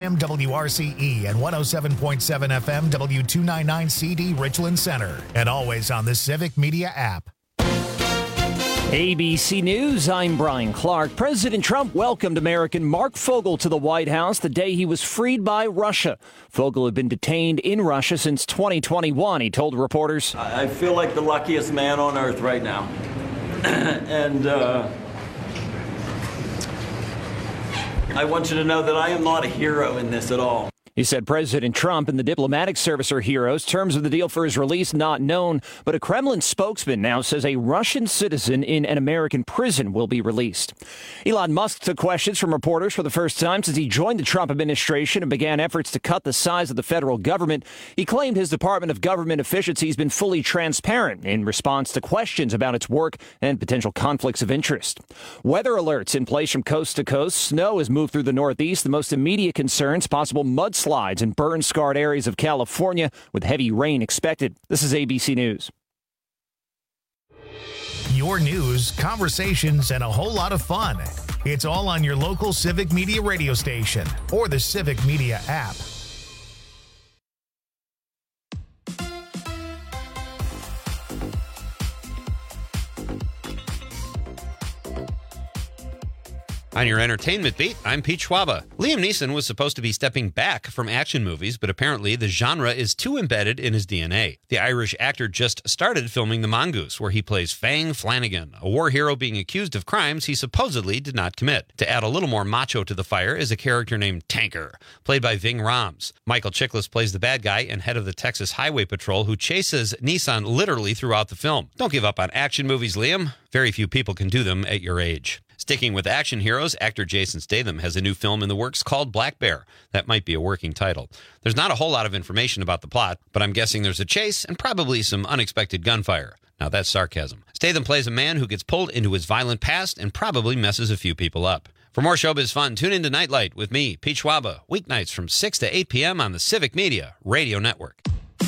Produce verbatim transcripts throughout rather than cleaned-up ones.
M W R C E and one oh seven point seven F M W two ninety-nine C D Richland Center. And always on the Civic Media app. A B C News, I'm Brian Clark. President Trump welcomed American Mark Fogel to the White House the day he was freed by Russia. Fogel had been detained in Russia since twenty twenty-one, he told reporters. I feel like the luckiest man on earth right now. and uh, I want you to know that I am not a hero in this at all. He said President Trump and the diplomatic service are heroes. Terms of the deal for his release not known, but a Kremlin spokesman now says a Russian citizen in an American prison will be released. Elon Musk took questions from reporters for the first time since he joined the Trump administration and began efforts to cut the size of the federal government. He claimed his Department of Government Efficiency has been fully transparent in response to questions about its work and potential conflicts of interest. Weather alerts in place from coast to coast. Snow has moved through the Northeast. The most immediate concerns, possible mudslides in burn-scarred areas of California with heavy rain expected. This is A B C News. Your news, conversations, and a whole lot of fun. It's all on your local Civic Media radio station or the Civic Media app. On your entertainment beat, I'm Pete Schwaba. Liam Neeson was supposed to be stepping back from action movies, but apparently the genre is too embedded in his D N A. The Irish actor just started filming The Mongoose, where he plays Fang Flanagan, a war hero being accused of crimes he supposedly did not commit. To add a little more macho to the fire is a character named Tanker, played by Ving Rhames. Michael Chiklis plays the bad guy and head of the Texas Highway Patrol who chases Neeson literally throughout the film. Don't give up on action movies, Liam. Very few people can do them at your age. Sticking with action heroes, actor Jason Statham has a new film in the works called Black Bear. That might be a working title. There's not a whole lot of information about the plot, but I'm guessing there's a chase and probably some unexpected gunfire. Now that's sarcasm. Statham plays a man who gets pulled into his violent past and probably messes a few people up. For more showbiz fun, tune into Nightlight with me, Pete Schwaba, weeknights from six to eight p.m. on the Civic Media Radio Network.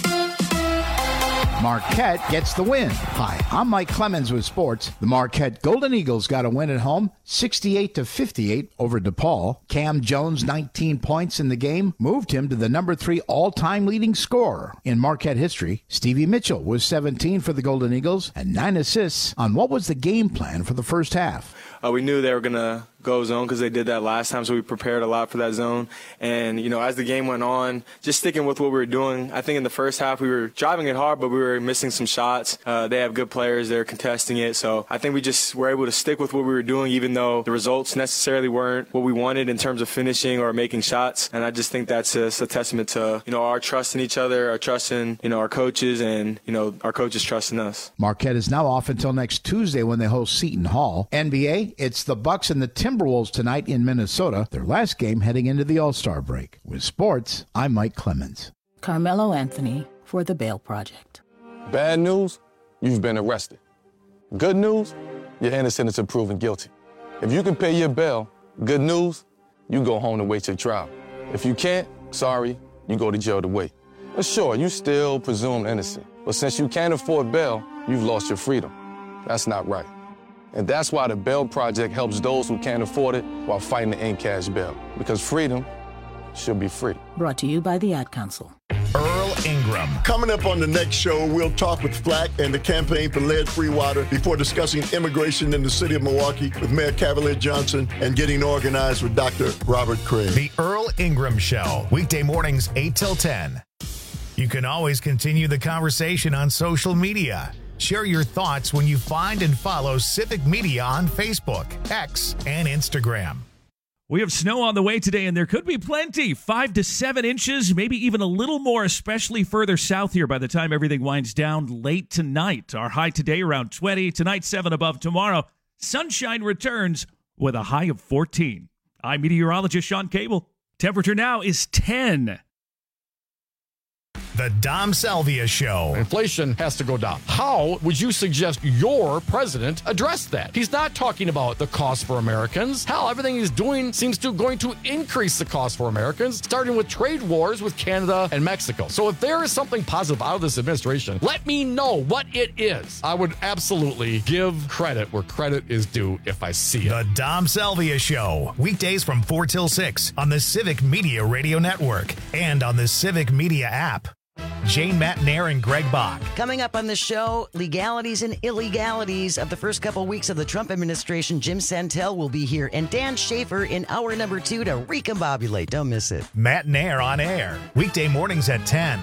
Marquette gets the win. Hi, I'm Mike Clemens with sports. The Marquette Golden Eagles got a win at home, sixty-eight to fifty-eight over DePaul. Cam Jones' nineteen points in the game moved him to the number three all-time leading scorer in Marquette history. Stevie Mitchell was seventeen for the Golden Eagles and nine assists on what was the game plan for the first half. Uh, we knew they were going to go zone because they did that last time, so we prepared a lot for that zone. And, you know, as the game went on, just sticking with what we were doing, I think in the first half we were driving it hard, but we were missing some shots. Uh, they have good players. They're contesting it. So I think we just were able to stick with what we were doing, even though the results necessarily weren't what we wanted in terms of finishing or making shots. And I just think that's just a testament to, you know, our trust in each other, our trust in, you know, our coaches, and, you know, our coaches trusting us. Marquette is now off until next Tuesday when they host Seton Hall. N B A, it's the Bucks and the Timberwolves tonight in Minnesota, their last game heading into the All-Star break. With sports, I'm Mike Clemens. Carmelo Anthony for the Bail Project. Bad news, you've been arrested. Good news, you're innocent until proven guilty. If you can pay your bail, good news, you go home to wait your trial. If you can't, sorry, you go to jail to wait. But sure, you still presumed innocent. But since you can't afford bail, you've lost your freedom. That's not right. And that's why the Bail Project helps those who can't afford it while fighting to end cash bail. Because freedom should be free. Brought to you by the Ad Council. Earl Ingram. Coming up on the next show, we'll talk with Flack and the campaign for lead-free water before discussing immigration in the city of Milwaukee with Mayor Cavalier Johnson and getting organized with Doctor Robert Craig. The Earl Ingram Show, weekday mornings eight till ten. You can always continue the conversation on social media. Share your thoughts when you find and follow Civic Media on Facebook, X, and Instagram. We have snow on the way today, and there could be plenty. Five to seven inches, maybe even a little more, especially further south here by the time everything winds down late tonight. Our high today around twenty. Tonight, seven above. Tomorrow, sunshine returns with a high of fourteen. I'm meteorologist Sean Cable. Temperature now is ten. The Dom Salvia Show. Inflation has to go down. How would you suggest your president address that? He's not talking about the cost for Americans. Hell, everything he's doing seems to going to increase the cost for Americans, starting with trade wars with Canada and Mexico. So if there is something positive out of this administration, let me know what it is. I would absolutely give credit where credit is due if I see it. The Dom Salvia Show. Weekdays from four till six on the Civic Media Radio Network and on the Civic Media app. Jane Matnair and Greg Bach. Coming up on the show, legalities and illegalities of the first couple weeks of the Trump administration. Jim Santel will be here, and Dan Schaefer in hour number two to recombobulate. Don't miss it. Matnair on air, weekday mornings at ten.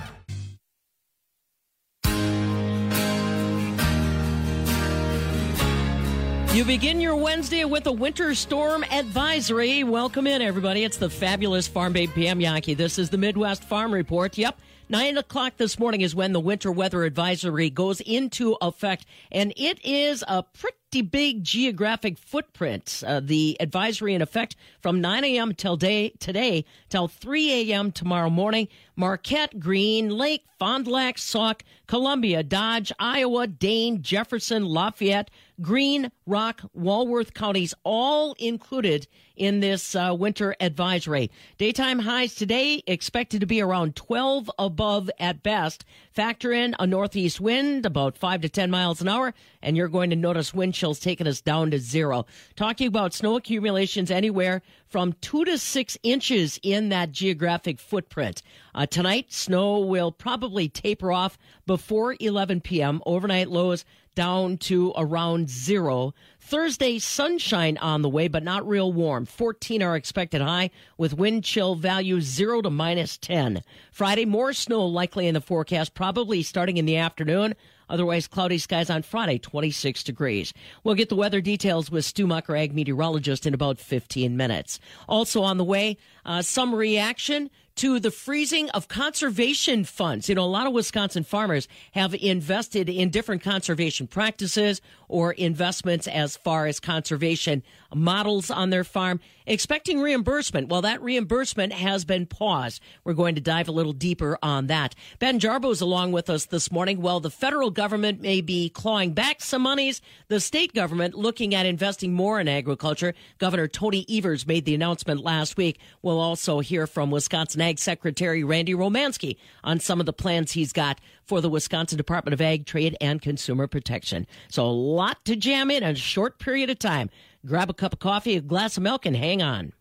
You begin your Wednesday with a winter storm advisory. Welcome in, everybody. It's the fabulous Farm Babe P M Yankee. This is the Midwest Farm Report. Yep. Nine o'clock this morning is when the winter weather advisory goes into effect, and it is a pretty big geographic footprint. Uh, the advisory in effect from nine a.m. till day today till three a.m. tomorrow morning. Marquette, Green Lake, Fond du Lac, Sauk, Columbia, Dodge, Iowa, Dane, Jefferson, Lafayette, Green, Rock, Walworth counties, all included in this uh, winter advisory. Daytime highs today expected to be around twelve above at best. Factor in a northeast wind about five to ten miles an hour, and you're going to notice wind chills taking us down to zero. Talking about snow accumulations anywhere from two to six inches in that geographic footprint. Uh, tonight, snow will probably taper off before eleven p.m. Overnight lows down to around zero. Thursday, sunshine on the way, but not real warm. fourteen are expected high, with wind chill values zero to minus ten. Friday, more snow likely in the forecast, probably starting in the afternoon. Otherwise, cloudy skies on Friday, twenty-six degrees. We'll get the weather details with Stu Mucker, ag meteorologist, in about fifteen minutes. Also on the way, uh, some reaction to the freezing of conservation funds. You know, a lot of Wisconsin farmers have invested in different conservation practices or investments as far as conservation models on their farm, expecting reimbursement. Well, that reimbursement has been paused. We're going to dive a little deeper on that. Ben Jarbo's along with us this morning. Well, the federal government may be clawing back some monies. The state government looking at investing more in agriculture. Governor Tony Evers made the announcement last week. We'll also hear from Wisconsin Ag Secretary Randy Romanski on some of the plans he's got for the Wisconsin Department of Ag, Trade, and Consumer Protection. So a lot to jam in a short period of time. Grab a cup of coffee, a glass of milk, and hang on.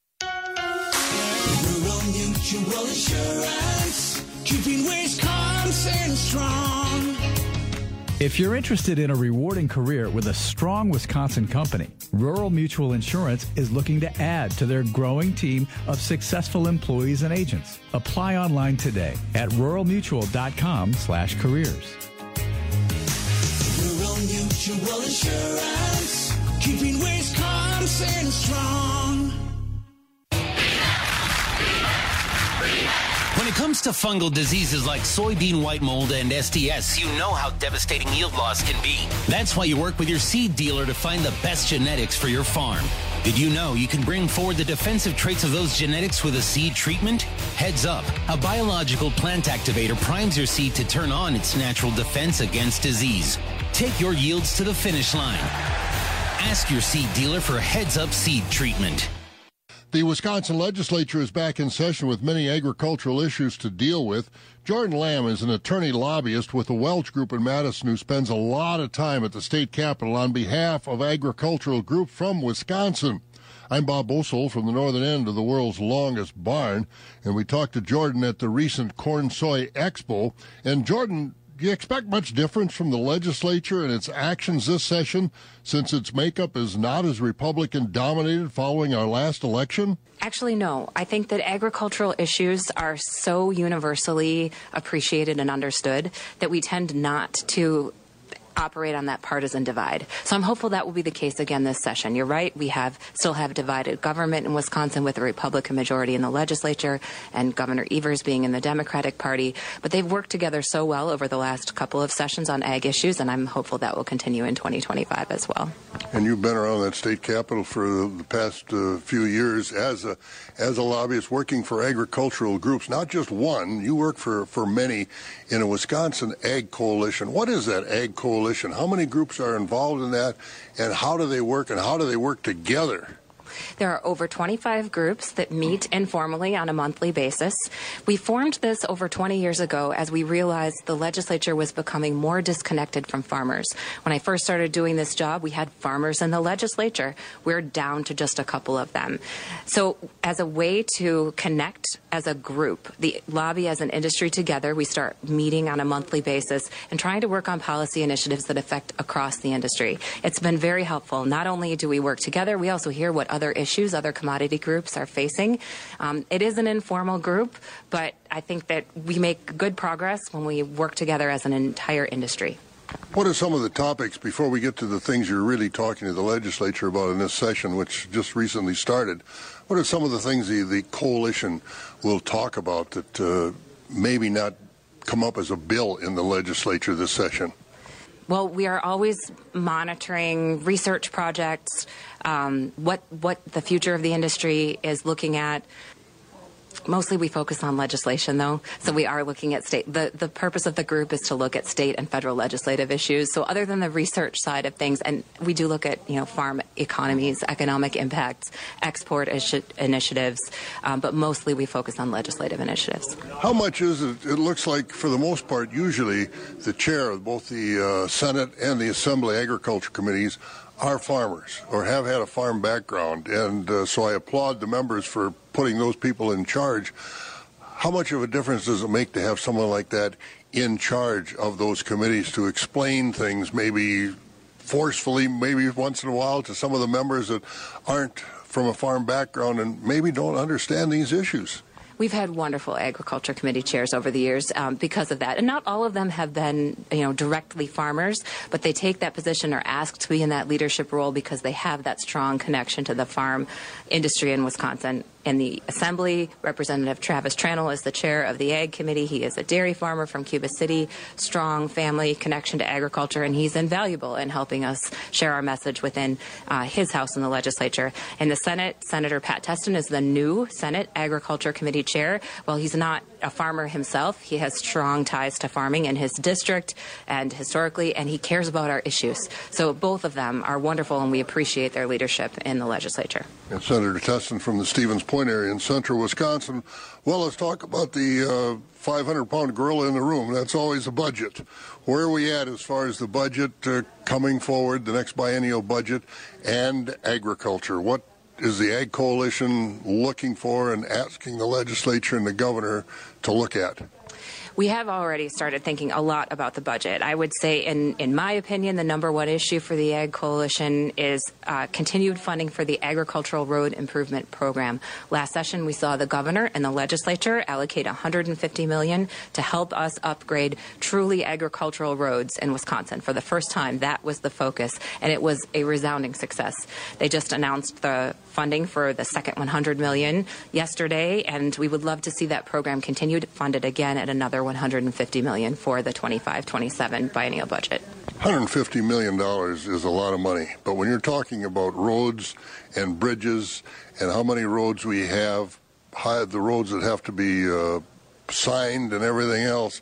Rural Mutual Insurance, keeping Wisconsin strong. If you're interested in a rewarding career with a strong Wisconsin company, Rural Mutual Insurance is looking to add to their growing team of successful employees and agents. Apply online today at ruralmutual.com slash careers. Rural Mutual Insurance, keeping Wisconsin strong. When it comes to fungal diseases like soybean white mold and S T S, you know how devastating yield loss can be. That's why you work with your seed dealer to find the best genetics for your farm. Did you know you can bring forward the defensive traits of those genetics with a seed treatment? Heads up, a biological plant activator primes your seed to turn on its natural defense against disease. Take your yields to the finish line. Ask your seed dealer for Heads Up seed treatment. The Wisconsin legislature is back in session with many agricultural issues to deal with. Jordan Lamb is an attorney lobbyist with the Welch Group in Madison who spends a lot of time at the state capitol on behalf of agricultural group from Wisconsin. I'm Bob Boesel from the northern end of the world's longest barn, and we talked to Jordan at the recent Corn Soy Expo. And Jordan, do you expect much difference from the legislature and its actions this session since its makeup is not as Republican-dominated following our last election? Actually, no. I think that agricultural issues are so universally appreciated and understood that we tend not to operate on that partisan divide. So I'm hopeful that will be the case again this session. You're right, we have still have divided government in Wisconsin with a Republican majority in the legislature and Governor Evers being in the Democratic Party, but they've worked together so well over the last couple of sessions on ag issues, and I'm hopeful that will continue in twenty twenty-five as well. And you've been around that state capitol for the past uh, few years as a as a lobbyist working for agricultural groups, not just one. You work for, for many in a Wisconsin Ag Coalition. What is that Ag Coalition? How many groups are involved in that, and how do they work, and how do they work together? There are over twenty-five groups that meet informally on a monthly basis. We formed this over twenty years ago as we realized the legislature was becoming more disconnected from farmers. When I first started doing this job, we had farmers in the legislature. We're down to just a couple of them. So as a way to connect as a group, the lobby as an industry together, we start meeting on a monthly basis and trying to work on policy initiatives that affect across the industry. It's been very helpful. Not only do we work together, we also hear what other issues other commodity groups are facing. Um, it is an informal group, but I think that we make good progress when we work together as an entire industry. What are some of the topics, before we get to the things you're really talking to the legislature about in this session, which just recently started, what are some of the things the, the coalition will talk about that uh, maybe not come up as a bill in the legislature this session? Well, we are always monitoring research projects, um, what what the future of the industry is looking at. Mostly we focus on legislation, though, so we are looking at state. The, the purpose of the group is to look at state and federal legislative issues. So other than the research side of things, and we do look at, you know, farm economies, economic impacts, export ishi- initiatives, um, but mostly we focus on legislative initiatives. How much is it? It looks like, for the most part, usually the chair of both the uh, Senate and the Assembly Agriculture Committees are farmers or have had a farm background, and uh, so I applaud the members for putting those people in charge. How much of a difference does it make to have someone like that in charge of those committees to explain things, maybe forcefully, maybe once in a while, to some of the members that aren't from a farm background and maybe don't understand these issues? We've had wonderful agriculture committee chairs over the years um, because of that. And not all of them have been, you know, directly farmers, but they take that position or ask to be in that leadership role because they have that strong connection to the farm industry in Wisconsin. In the Assembly, Representative Travis Tranel is the chair of the Ag Committee. He is a dairy farmer from Cuba City, strong family connection to agriculture, and he's invaluable in helping us share our message within uh, his house in the legislature. In the Senate, Senator Pat Testin is the new Senate Agriculture Committee chair. While he's not a farmer himself, he has strong ties to farming in his district and historically, and he cares about our issues. So both of them are wonderful, and we appreciate their leadership in the legislature. And Senator Testin from the Stevens Point area in central Wisconsin. Well, let's talk about the uh, five hundred pound gorilla in the room. That's always the budget. Where are we at as far as the budget uh, coming forward, the next biennial budget, and agriculture? What is the Ag Coalition looking for and asking the legislature and the governor to look at? We have already started thinking a lot about the budget. I would say, in, in my opinion, the number one issue for the Ag Coalition is uh, continued funding for the Agricultural Road Improvement Program. Last session, we saw the governor and the legislature allocate one hundred fifty million dollars to help us upgrade truly agricultural roads in Wisconsin. For the first time, that was the focus, and it was a resounding success. They just announced the funding for the second one hundred million dollars yesterday, and we would love to see that program continued, funded again at another one hundred fifty million dollars for the twenty-five twenty-seven biennial budget. one hundred fifty million dollars is a lot of money, but when you're talking about roads and bridges and how many roads we have, the roads that have to be uh, signed and everything else,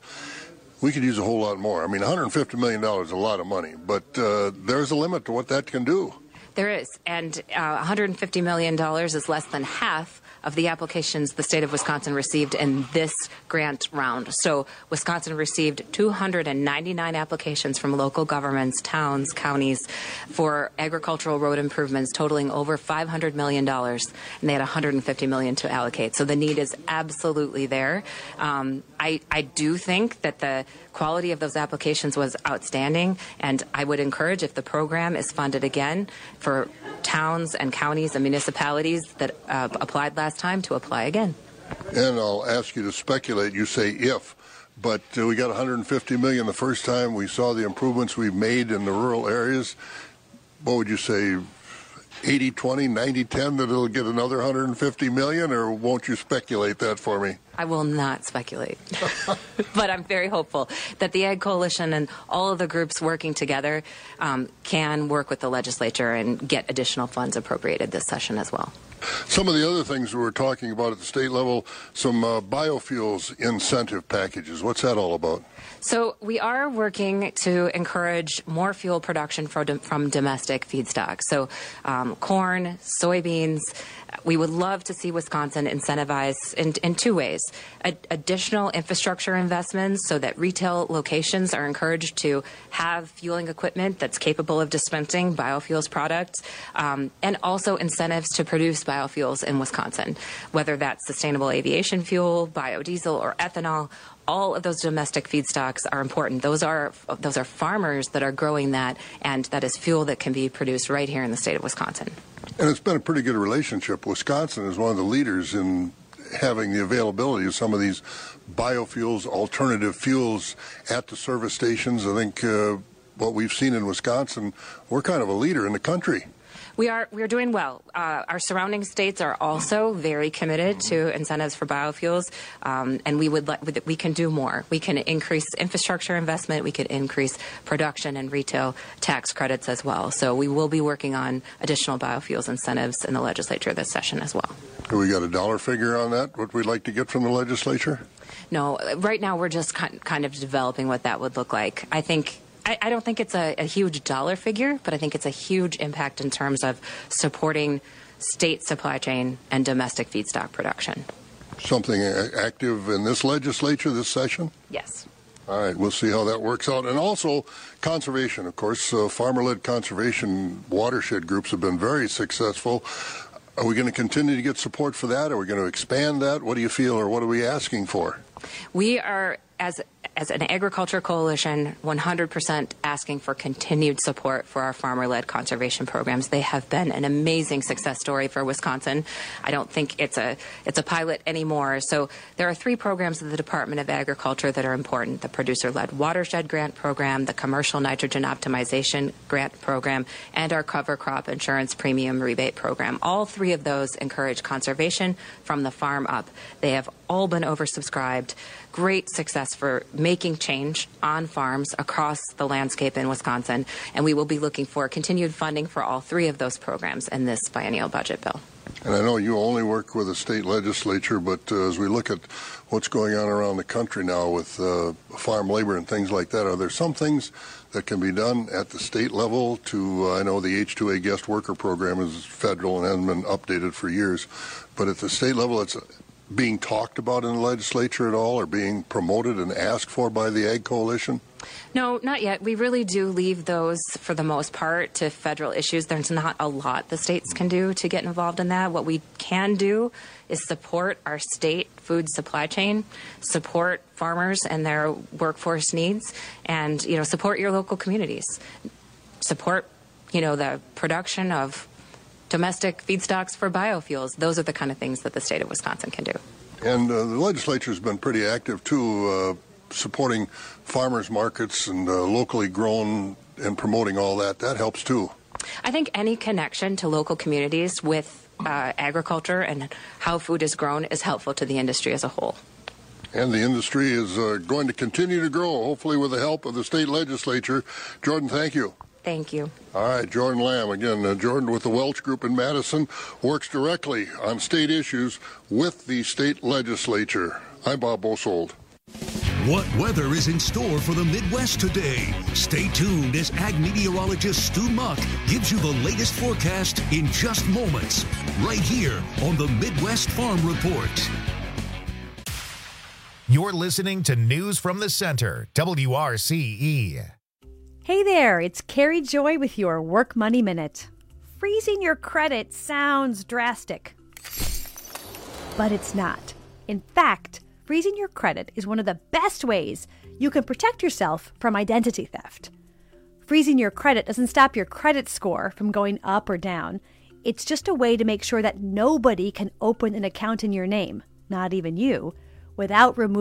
we could use a whole lot more. I mean, one hundred fifty million dollars is a lot of money, but uh, there's a limit to what that can do. There is, and uh, one hundred fifty million dollars is less than half of the applications the state of Wisconsin received in this grant round. So Wisconsin received two hundred ninety-nine applications from local governments, towns, counties for agricultural road improvements totaling over five hundred million dollars, and they had one hundred fifty million dollars to allocate. So the need is absolutely there. Um, I, I do think that the quality of those applications was outstanding, and I would encourage, if the program is funded again, for towns and counties and municipalities that uh, applied last time to apply again. And I'll ask you to speculate. You say if, but uh, we got one hundred fifty million dollars the first time. We saw the improvements we've made in the rural areas. What would you say, eighty twenty, ninety ten, that it'll get another one hundred fifty million dollars, or won't you speculate that for me? I will not speculate, but I'm very hopeful that the Ag Coalition and all of the groups working together um, can work with the legislature and get additional funds appropriated this session as well. Some of the other things we were talking about at the state level, some uh, biofuels incentive packages. What's that all about? So we are working to encourage more fuel production from, from domestic feedstock. So um, corn, soybeans. We would love to see Wisconsin incentivize in, in two ways. A, additional infrastructure investments so that retail locations are encouraged to have fueling equipment that's capable of dispensing biofuels products, um, and also incentives to produce biofuels in Wisconsin, whether that's sustainable aviation fuel, biodiesel, or ethanol. All of those domestic feedstocks are important. Those are those are farmers that are growing that, and that is fuel that can be produced right here in the state of Wisconsin. And it's been a pretty good relationship. Wisconsin is one of the leaders in having the availability of some of these biofuels, alternative fuels at the service stations. I think uh, what we've seen in Wisconsin, we're kind of a leader in the country. We are we are doing well. Uh, our surrounding states are also very committed to incentives for biofuels, um, and we would let, we can do more. We can increase infrastructure investment. We could increase production and retail tax credits as well. So we will be working on additional biofuels incentives in the legislature this session as well. Do we got a dollar figure on that? What we'd like to get from the legislature? No, right now we're just kind of developing what that would look like. I think. I don't think it's a, a huge dollar figure, but I think it's a huge impact in terms of supporting state supply chain and domestic feedstock production. Something active in this legislature, this session? Yes. All right, we'll see how that works out. And also conservation, of course. Uh, farmer-led conservation watershed groups have been very successful. Are we going to continue to get support for that? Are we going to expand that? What do you feel, or what are we asking for? We are, as as an agriculture coalition, one hundred percent asking for continued support for our farmer-led conservation programs. They have been an amazing success story for Wisconsin. I don't think it's a it's a pilot anymore. So there are three programs of the Department of Agriculture that are important: the producer-led watershed grant program, the commercial nitrogen optimization grant program, and our cover crop insurance premium rebate program. All three of those encourage conservation from the farm up. They have all been oversubscribed. Great success for making change on farms across the landscape in Wisconsin, and we will be looking for continued funding for all three of those programs in this biennial budget bill. And I know you only work with the state legislature, but uh, as we look at what's going on around the country now with uh, farm labor and things like that, are there some things that can be done at the state level to, uh, I know the H two A guest worker program is federal and hasn't been updated for years, but at the state level it's being talked about in the legislature at all, or being promoted and asked for by the Ag Coalition? No, not yet. We really do leave those, for the most part, to federal issues. There's not a lot the states can do to get involved in that. What we can do is support our state food supply chain, support farmers and their workforce needs, and, you know, support your local communities. Support, you know, the production of domestic feedstocks for biofuels. Those are the kind of things that the state of Wisconsin can do. And uh, the legislature has been pretty active, too, uh, supporting farmers markets and uh, locally grown and promoting all that. That helps, too. I think any connection to local communities with uh, agriculture and how food is grown is helpful to the industry as a whole. And the industry is uh, going to continue to grow, hopefully with the help of the state legislature. Jordan, thank you. Thank you. All right, Jordan Lamb. Again, uh, Jordan with the Welch Group in Madison works directly on state issues with the state legislature. I'm Bob Bosold. What weather is in store for the Midwest today? Stay tuned as ag meteorologist Stu Muck gives you the latest forecast in just moments, right here on the Midwest Farm Report. You're listening to News from the Center, W R C E. Hey there, it's Carrie Joy with your Work Money Minute. Freezing your credit sounds drastic, but it's not. In fact, freezing your credit is one of the best ways you can protect yourself from identity theft. Freezing your credit doesn't stop your credit score from going up or down. It's just a way to make sure that nobody can open an account in your name, not even you, without removing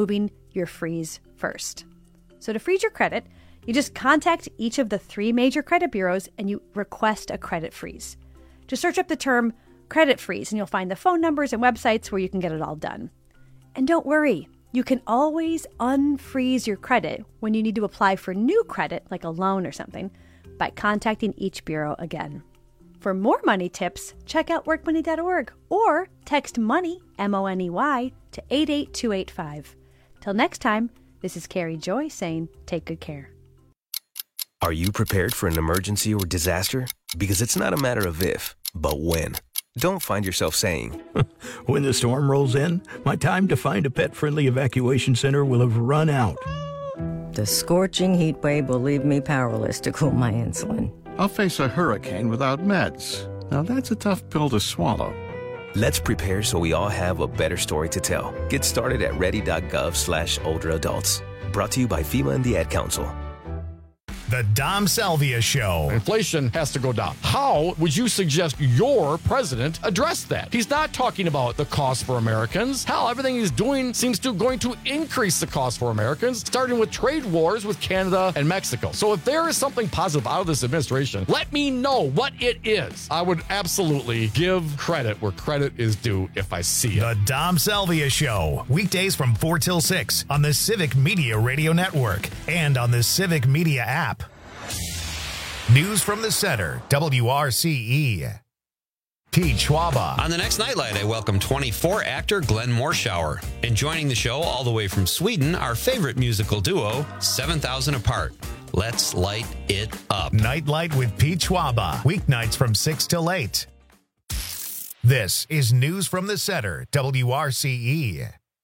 your freeze first. So to freeze your credit, you just contact each of the three major credit bureaus and you request a credit freeze. Just search up the term credit freeze and you'll find the phone numbers and websites where you can get it all done. And don't worry, you can always unfreeze your credit when you need to apply for new credit, like a loan or something, by contacting each bureau again. For more money tips, check out work money dot org or text MONEY, M O N E Y, to eight eight two eight five. Till next time, this is Carrie Joy saying take good care. Are you prepared for an emergency or disaster? Because it's not a matter of if, but when. Don't find yourself saying, when the storm rolls in, my time to find a pet-friendly evacuation center will have run out. The scorching heat wave will leave me powerless to cool my insulin. I'll face a hurricane without meds. Now that's a tough pill to swallow. Let's prepare so we all have a better story to tell. Get started at ready.gov slash older adults. Brought to you by FEMA and the Ad Council. The Dom Salvia Show. Inflation has to go down. How would you suggest your president address that? He's not talking about the cost for Americans. Hell, everything he's doing seems to going to increase the cost for Americans, starting with trade wars with Canada and Mexico. So if there is something positive out of this administration, let me know what it is. I would absolutely give credit where credit is due if I see it. The Dom Salvia Show. Weekdays from four till six on the Civic Media Radio Network and on the Civic Media app. News from the center, W R C E. Pete Schwaba. On the next Nightlight, I welcome twenty-four actor Glenn Morshower. And joining the show all the way from Sweden, our favorite musical duo, seven thousand Apart. Let's light it up. Nightlight with Pete Schwaba. Weeknights from six till eight. This is News from the Center, W R C E.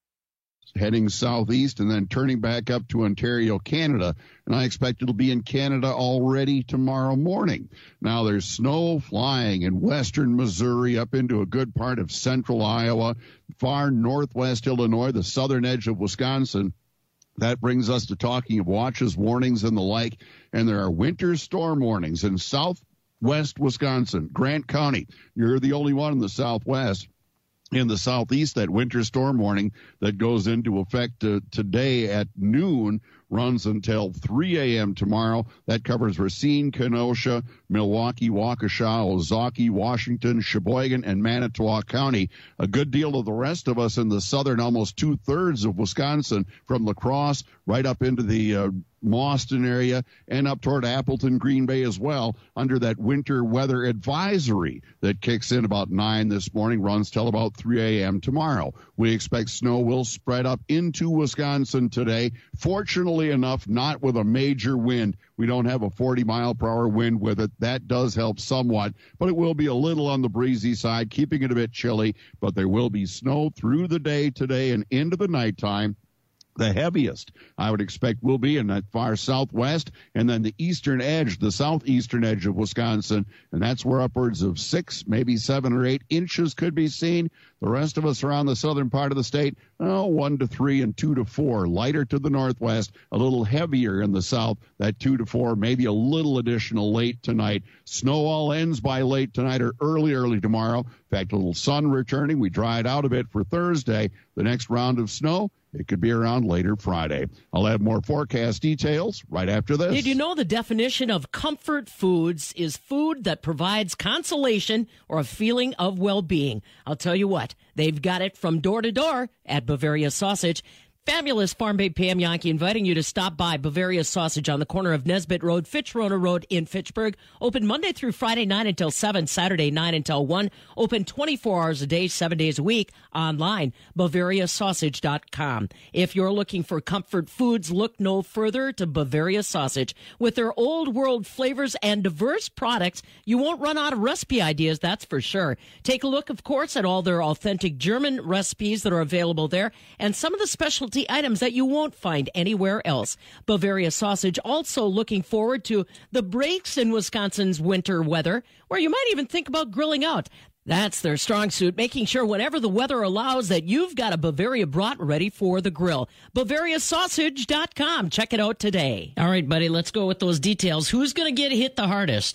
Heading southeast and then turning back up to Ontario, Canada. And I expect it'll be in Canada already tomorrow morning. Now, there's snow flying in western Missouri up into a good part of central Iowa, far northwest Illinois, the southern edge of Wisconsin. That brings us to talking of watches, warnings, and the like. And there are winter storm warnings in southwest Wisconsin, Grant County. You're the only one in the southwest. In the southeast, that winter storm warning that goes into effect uh, today at noon runs until three a.m. tomorrow. That covers Racine, Kenosha, Milwaukee, Waukesha, Ozaukee, Washington, Sheboygan, and Manitowoc County. A good deal of the rest of us in the southern, almost two-thirds of Wisconsin, from La Crosse right up into the uh, Mauston area and up toward Appleton, Green Bay as well, under that winter weather advisory that kicks in about nine this morning, runs till about three a.m. tomorrow. We expect snow will spread up into Wisconsin today. Fortunately enough, not with a major wind. We don't have a forty mile per hour wind with it. That does help somewhat, but it will be a little on the breezy side, keeping it a bit chilly, but there will be snow through the day today and into the nighttime. The heaviest, I would expect, will be in that far southwest and then the eastern edge, the southeastern edge of Wisconsin, and that's where upwards of six, maybe seven or eight inches could be seen. The rest of us around the southern part of the state, oh, one to three and two to four, lighter to the northwest, a little heavier in the south, that two to four, maybe a little additional late tonight. Snow all ends by late tonight or early, early tomorrow. In fact, a little sun returning. We dried out a bit for Thursday. The next round of snow, it could be around later Friday. I'll have more forecast details right after this. Did you know the definition of comfort foods is food that provides consolation or a feeling of well-being? I'll tell you what, they've got it from door to door at Bavaria Sausage. Fabulous Farm Babe Pam Yankee inviting you to stop by Bavaria Sausage on the corner of Nesbitt Road, Fitch-Rona Road in Fitchburg. Open Monday through Friday, nine until seven, Saturday, nine until one. Open twenty-four hours a day, seven days a week. Online, Bavaria Sausage dot com. If you're looking for comfort foods, look no further to Bavaria Sausage. With their old world flavors and diverse products, you won't run out of recipe ideas, that's for sure. Take a look, of course, at all their authentic German recipes that are available there and some of the specialty items that you won't find anywhere else. Bavaria Sausage also looking forward to the breaks in Wisconsin's winter weather, where you might even think about grilling out. That's their strong suit, making sure whenever the weather allows that you've got a Bavaria brat ready for the grill. Bavaria Sausage dot com. Check it out today. All right, buddy, let's go with those details. Who's going to get hit the hardest?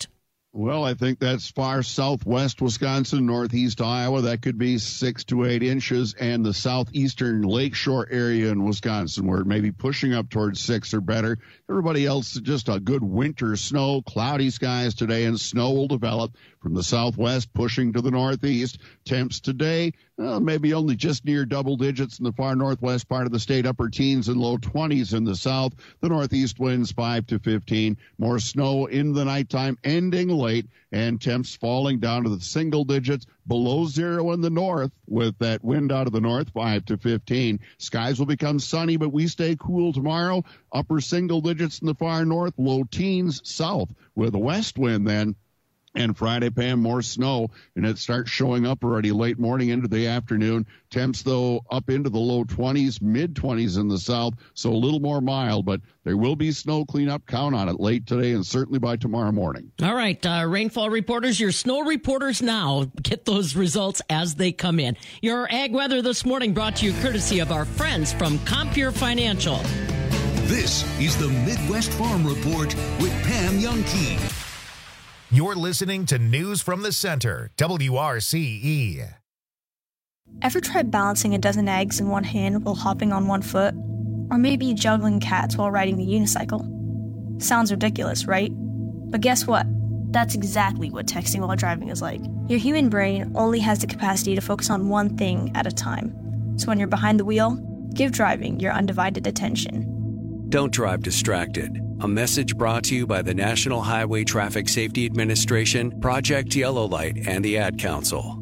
Well, I think that's far southwest Wisconsin, northeast Iowa. That could be six to eight inches, and the southeastern lakeshore area in Wisconsin, where it may be pushing up towards six or better. Everybody else, just a good winter snow, cloudy skies today, and snow will develop from the southwest, pushing to the northeast. Temps today, well, maybe only just near double digits in the far northwest part of the state, upper teens and low twenties in the south. The northeast winds five to fifteen. More snow in the nighttime, ending late, and temps falling down to the single digits, below zero in the north with that wind out of the north, five to fifteen. Skies will become sunny, but we stay cool tomorrow. Upper single digits in the far north, low teens south with a west wind then. And Friday, Pam, more snow, and it starts showing up already late morning into the afternoon. Temps, though, up into the low twenties, mid-twenties in the south, so a little more mild, but there will be snow cleanup. Count on it late today and certainly by tomorrow morning. All right, uh, rainfall reporters, your snow reporters now. Get those results as they come in. Your ag weather this morning brought to you courtesy of our friends from Compeer Financial. This is the Midwest Farm Report with Pam Youngkey. You're listening to News from the Center, W R C E. Ever tried balancing a dozen eggs in one hand while hopping on one foot? Or maybe juggling cats while riding the unicycle? Sounds ridiculous, right? But guess what? That's exactly what texting while driving is like. Your human brain only has the capacity to focus on one thing at a time. So when you're behind the wheel, give driving your undivided attention. Don't drive distracted. A message brought to you by the National Highway Traffic Safety Administration, Project Yellow Light, and the Ad Council.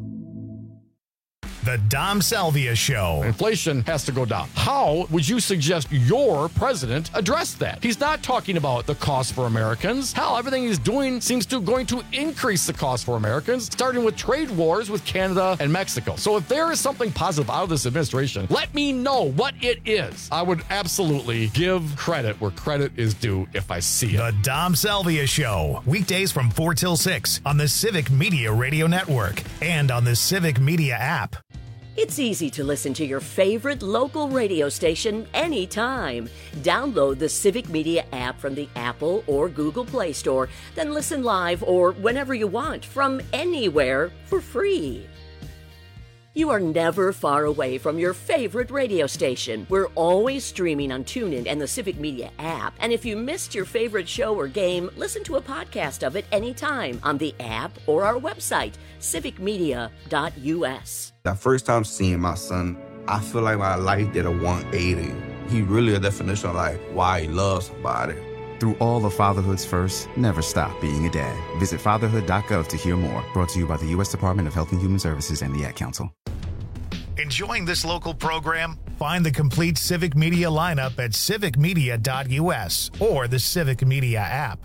The Dom Salvia Show. Inflation has to go down. How would you suggest your president address that? He's not talking about the cost for Americans. Hell, everything he's doing seems to going to increase the cost for Americans, starting with trade wars with Canada and Mexico. So if there is something positive out of this administration, let me know what it is. I would absolutely give credit where credit is due if I see it. The Dom Salvia Show. Weekdays from four till six on the Civic Media Radio Network and on the Civic Media app. It's easy to listen to your favorite local radio station anytime. Download the Civic Media app from the Apple or Google Play Store, then listen live or whenever you want from anywhere for free. You are never far away from your favorite radio station. We're always streaming on TuneIn and the Civic Media app. And if you missed your favorite show or game, listen to a podcast of it anytime on the app or our website, civic media dot u s. The first time seeing my son, I feel like my life did a one eighty. He really a definition of like why he loves somebody. Through all of fatherhood's first, never stop being a dad. Visit fatherhood dot gov to hear more. Brought to you by the U S Department of Health and Human Services and the Ad Council. Enjoying this local program? Find the complete Civic Media lineup at civic media dot u s or the Civic Media app.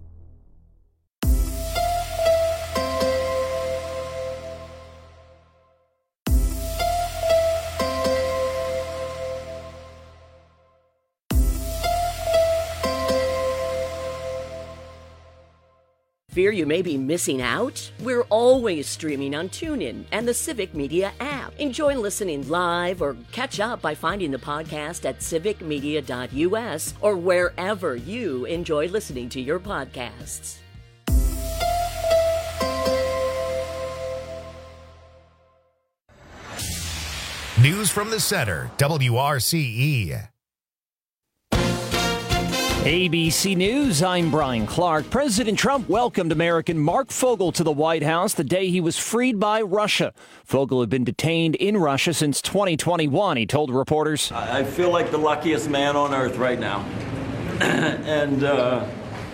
Fear you may be missing out? We're always streaming on TuneIn and the Civic Media app. Enjoy listening live or catch up by finding the podcast at civic media dot u s or wherever you enjoy listening to your podcasts. News from the Center, W R C E. A B C News, I'm Brian Clark. President Trump welcomed American Mark Fogel to the White House the day he was freed by Russia. Fogel had been detained in Russia since twenty twenty-one, he told reporters. I feel like the luckiest man on earth right now. and uh,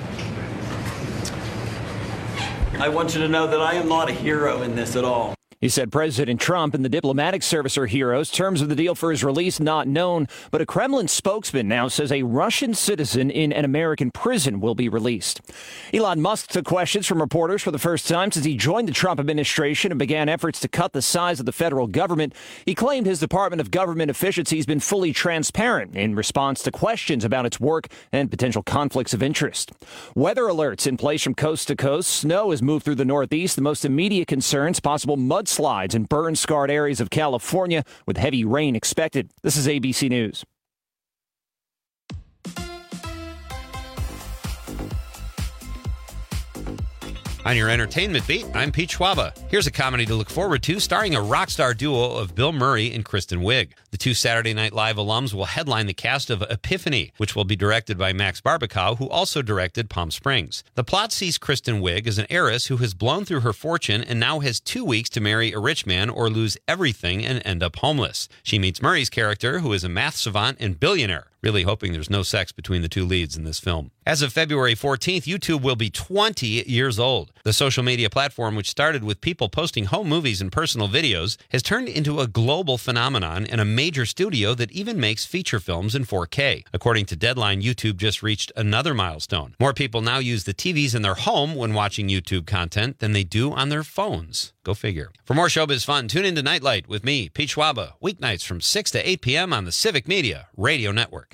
I want you to know that I am not a hero in this at all. He said President Trump and the diplomatic service are heroes. Terms of the deal for his release not known, but a Kremlin spokesman now says a Russian citizen in an American prison will be released. Elon Musk took questions from reporters for the first time since he joined the Trump administration and began efforts to cut the size of the federal government. He claimed his Department of Government Efficiency has been fully transparent in response to questions about its work and potential conflicts of interest. Weather alerts in place from coast to coast. Snow has moved through the Northeast. The most immediate concerns, possible mud slides in burn-scarred areas of California with heavy rain expected. This is A B C News. On your entertainment beat, I'm Pete Schwaba. Here's a comedy to look forward to starring a rock star duo of Bill Murray and Kristen Wiig. The two Saturday Night Live alums will headline the cast of Epiphany, which will be directed by Max Barbakow, who also directed Palm Springs. The plot sees Kristen Wiig as an heiress who has blown through her fortune and now has two weeks to marry a rich man or lose everything and end up homeless. She meets Murray's character, who is a math savant and billionaire. Really hoping there's no sex between the two leads in this film. As of February fourteenth, YouTube will be twenty years old. The social media platform, which started with people posting home movies and personal videos, has turned into a global phenomenon and a major studio that even makes feature films in four K. According to Deadline, YouTube just reached another milestone. More people now use the T Vs in their home when watching YouTube content than they do on their phones. Go figure. For more showbiz fun, tune into Nightlight with me, Pete Schwaba, weeknights from six to eight p.m. on the Civic Media Radio Network.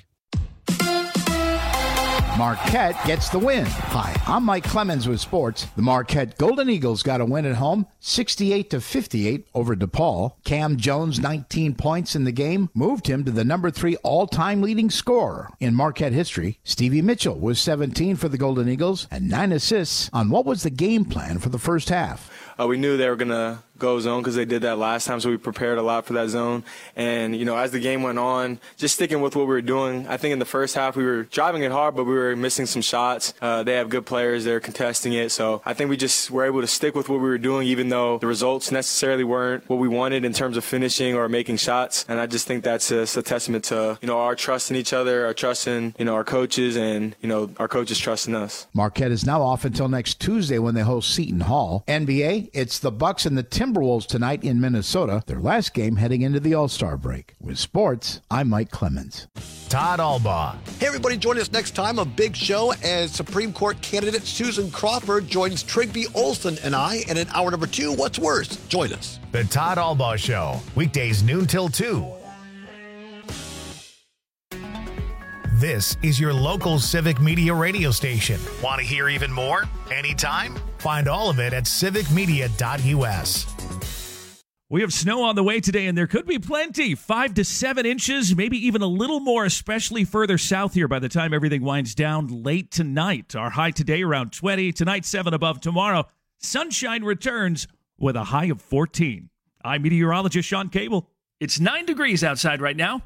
Marquette gets the win. Hi, I'm Mike Clemens with sports. The Marquette Golden Eagles got a win at home, sixty-eight to fifty-eight over DePaul. Cam Jones' nineteen points in the game moved him to the number three all-time leading scorer in Marquette history. Stevie Mitchell was seventeen for the Golden Eagles and nine assists on what was the game plan for the first half. Uh, we knew they were going to go zone because they did that last time, so we prepared a lot for that zone. And, you know, as the game went on, just sticking with what we were doing. I think in the first half we were driving it hard, but we were missing some shots. Uh, they have good players. They're contesting it. So I think we just were able to stick with what we were doing, even though the results necessarily weren't what we wanted in terms of finishing or making shots. And I just think that's a, a testament to, you know, our trust in each other, our trust in, you know, our coaches, and, you know, our coaches trusting us. Marquette is now off until next Tuesday when they host Seton Hall. N B A, it's the Bucks and the Timberwolves tonight in Minnesota, their last game heading into the All-Star break. With sports, I'm Mike Clemens. Todd Albaugh. Hey, everybody, join us next time, a big show, as Supreme Court candidate Susan Crawford joins Trigby Olson and I, and in hour number two, What's Worse? Join us. The Todd Albaugh Show, weekdays noon till two. This is your local Civic Media radio station. Want to hear even more? Anytime? Find all of it at civic media dot u s. We have snow on the way today, and there could be plenty. Five to seven inches, maybe even a little more, especially further south here by the time everything winds down late tonight. Our high today around twenty. Tonight, seven above. Tomorrow, sunshine returns with a high of fourteen. I'm meteorologist Sean Cable. It's nine degrees outside right now.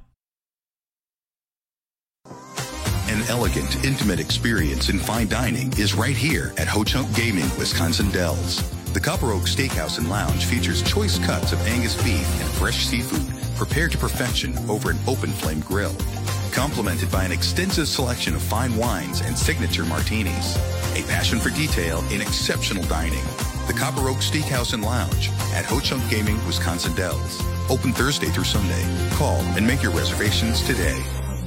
An elegant, intimate experience in fine dining is right here at Ho Chunk Gaming, Wisconsin Dells. The Copper Oak Steakhouse and Lounge features choice cuts of Angus beef and fresh seafood prepared to perfection over an open flame grill, complemented by an extensive selection of fine wines and signature martinis. A passion for detail in exceptional dining. The Copper Oak Steakhouse and Lounge at Ho Chunk Gaming, Wisconsin Dells. Open Thursday through Sunday. Call and make your reservations today.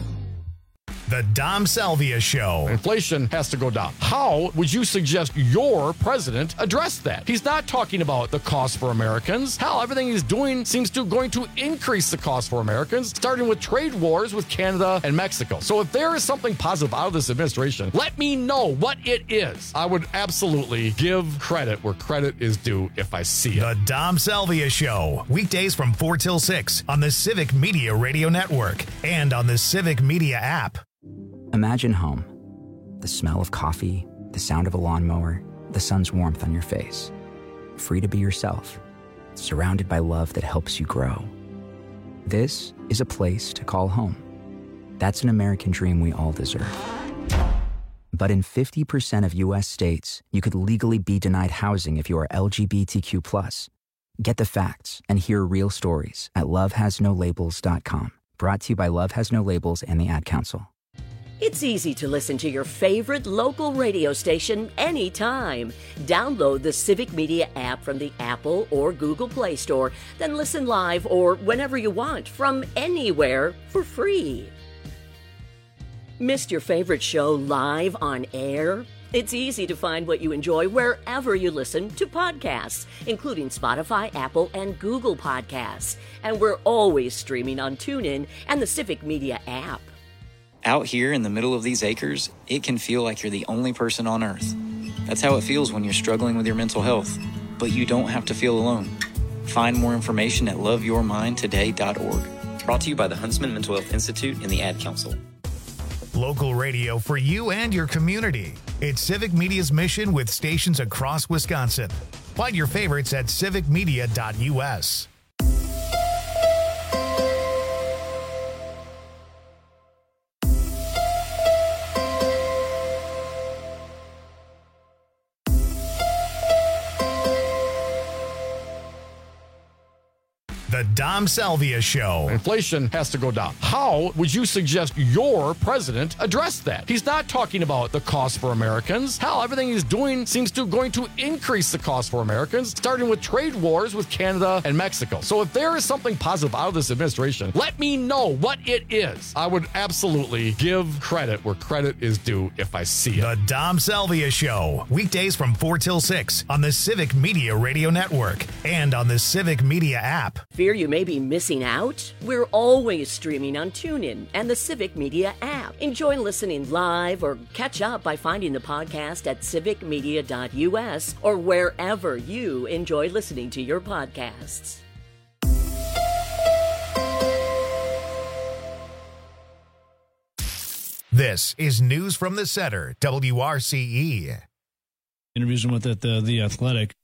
The Dom Salvia Show. Inflation has to go down. How would you suggest your president address that? He's not talking about the cost for Americans. Hell, everything he's doing seems to going to increase the cost for Americans, starting with trade wars with Canada and Mexico. So if there is something positive out of this administration, let me know what it is. I would absolutely give credit where credit is due if I see it. The Dom Salvia Show. Weekdays from four till six on the Civic Media Radio Network and on the Civic Media app. Imagine home. The smell of coffee, the sound of a lawnmower, the sun's warmth on your face. Free to be yourself, surrounded by love that helps you grow. This is a place to call home. That's an American dream we all deserve. But in fifty percent of U S states, you could legally be denied housing if you are L G B T Q plus. Get the facts and hear real stories at love has no labels dot com. Brought to you by Love Has No Labels and the Ad Council. It's easy to listen to your favorite local radio station anytime. Download the Civic Media app from the Apple or Google Play Store, then listen live or whenever you want from anywhere for free. Missed your favorite show live on air? It's easy to find what you enjoy wherever you listen to podcasts, including Spotify, Apple, and Google Podcasts. And we're always streaming on TuneIn and the Civic Media app. Out here in the middle of these acres, it can feel like you're the only person on Earth. That's how it feels when you're struggling with your mental health. But you don't have to feel alone. Find more information at love your mind today dot org. Brought to you by the Huntsman Mental Health Institute and the Ad Council. Local radio for you and your community. It's Civic Media's mission with stations across Wisconsin. Find your favorites at civic media dot u s. The Dom Salvia Show. Inflation has to go down. How would you suggest your president address that? He's not talking about the cost for Americans. Hell, everything he's doing seems to going to increase the cost for Americans, starting with trade wars with Canada and Mexico. So if there is something positive out of this administration, let me know what it is. I would absolutely give credit where credit is due if I see it. The Dom Salvia Show. Weekdays from four till six on the Civic Media Radio Network and on the Civic Media app. Fear you may be missing out? We're always streaming on TuneIn and the Civic Media app. Enjoy listening live or catch up by finding the podcast at civic media dot u s or wherever you enjoy listening to your podcasts. This is News from the Center, W R C E. Interviews with at the, the Athletic.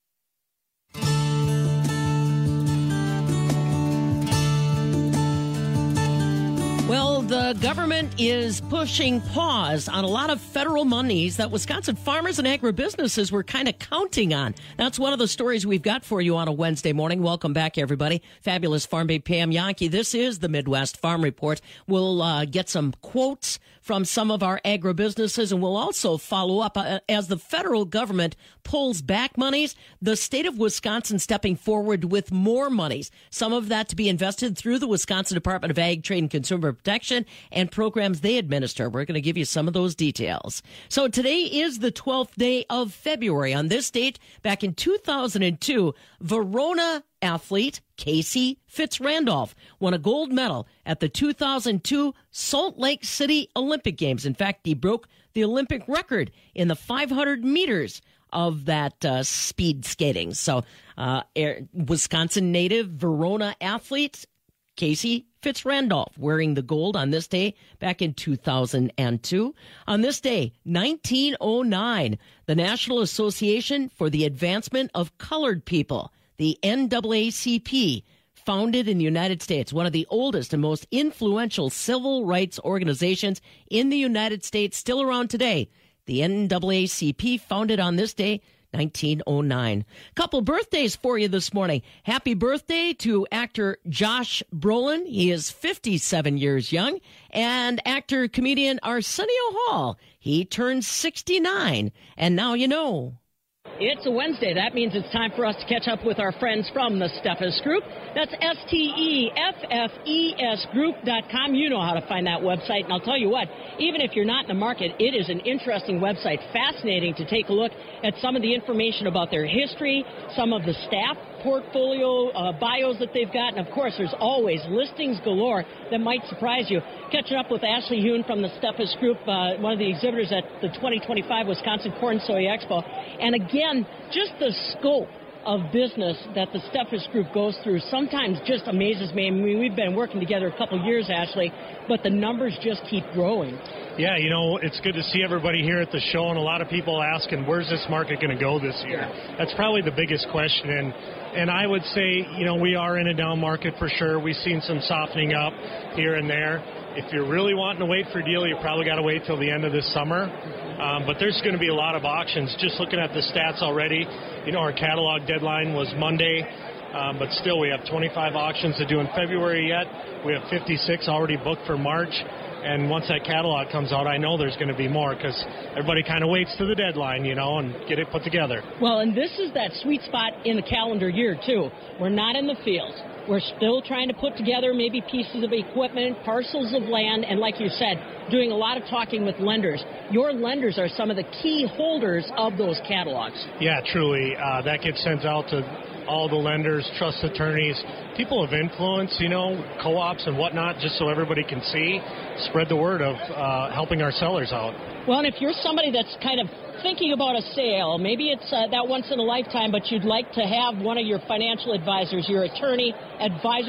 Well, the government is pushing pause on a lot of federal monies that Wisconsin farmers and agribusinesses were kind of counting on. That's one of the stories we've got for you on a Wednesday morning. Welcome back, everybody. Fabulous Farm Babe Pam Yankee. This is the Midwest Farm Report. We'll uh, get some quotes from some of our agribusinesses, and we'll also follow up uh, as the federal government pulls back monies, the state of Wisconsin stepping forward with more monies, some of that to be invested through the Wisconsin Department of Ag, Trade, and Consumer Protection and programs they administer. We're going to give you some of those details. So today is the twelfth day of February. On this date, back in two thousand two, Verona athlete Casey Fitz-Randolph won a gold medal at the two thousand two Salt Lake City Olympic Games. In fact, he broke the Olympic record in the five hundred meters of that uh, speed skating. So uh, Wisconsin native Verona athlete Casey Fitz-Randolph wearing the gold on this day back in two thousand two. On this day, nineteen oh nine, the National Association for the Advancement of Colored People, the N double A C P, founded in the United States, one of the oldest and most influential civil rights organizations in the United States, still around today. The N double A C P, founded on this day, nineteen oh nine. Couple birthdays for you this morning. Happy birthday to actor Josh Brolin. He is fifty-seven years young. And actor, comedian Arsenio Hall. He turns sixty-nine. And now you know. It's a Wednesday. That means it's time for us to catch up with our friends from the Steffes Group. That's S T E F F E S group dot com. You know how to find that website. And I'll tell you what, even if you're not in the market, it is an interesting website. Fascinating to take a look at some of the information about their history, some of the staff portfolio uh, bios that they've got. And, of course, there's always listings galore that might surprise you. Catching up with Ashley Hune from the Steffes Group, uh, one of the exhibitors at the twenty twenty-five Wisconsin Corn Soy Expo. And, again, just the scope of business that the Steffes Group goes through sometimes just amazes me. I mean, we've been working together a couple years, Ashley, but the numbers just keep growing. Yeah, you know, it's good to see everybody here at the show, and a lot of people asking, where's this market going to go this year? Yeah. That's probably the biggest question, and and I would say, you know, we are in a down market for sure. We've seen some softening up here and there. If you're really wanting to wait for a deal, you probably got to wait till the end of this summer. Um, but there's going to be a lot of auctions. Just looking at the stats already, you know, our catalog deadline was Monday, um, but still we have twenty-five auctions to do in February yet. We have fifty-six already booked for March. And once that catalog comes out, I know there's going to be more because everybody kind of waits to the deadline, you know, and get it put together. Well, and this is that sweet spot in the calendar year, too. We're not in the field. We're still trying to put together maybe pieces of equipment, parcels of land, and like you said, doing a lot of talking with lenders. Your lenders are some of the key holders of those catalogs. Yeah, truly. Uh, that gets sent out to all the lenders, trust attorneys, people of influence, you know, co-ops and whatnot, just so everybody can see, spread the word of uh, helping our sellers out. Well, and if you're somebody that's kind of thinking about a sale, maybe it's uh, that once in a lifetime, but you'd like to have one of your financial advisors, your attorney, advisors,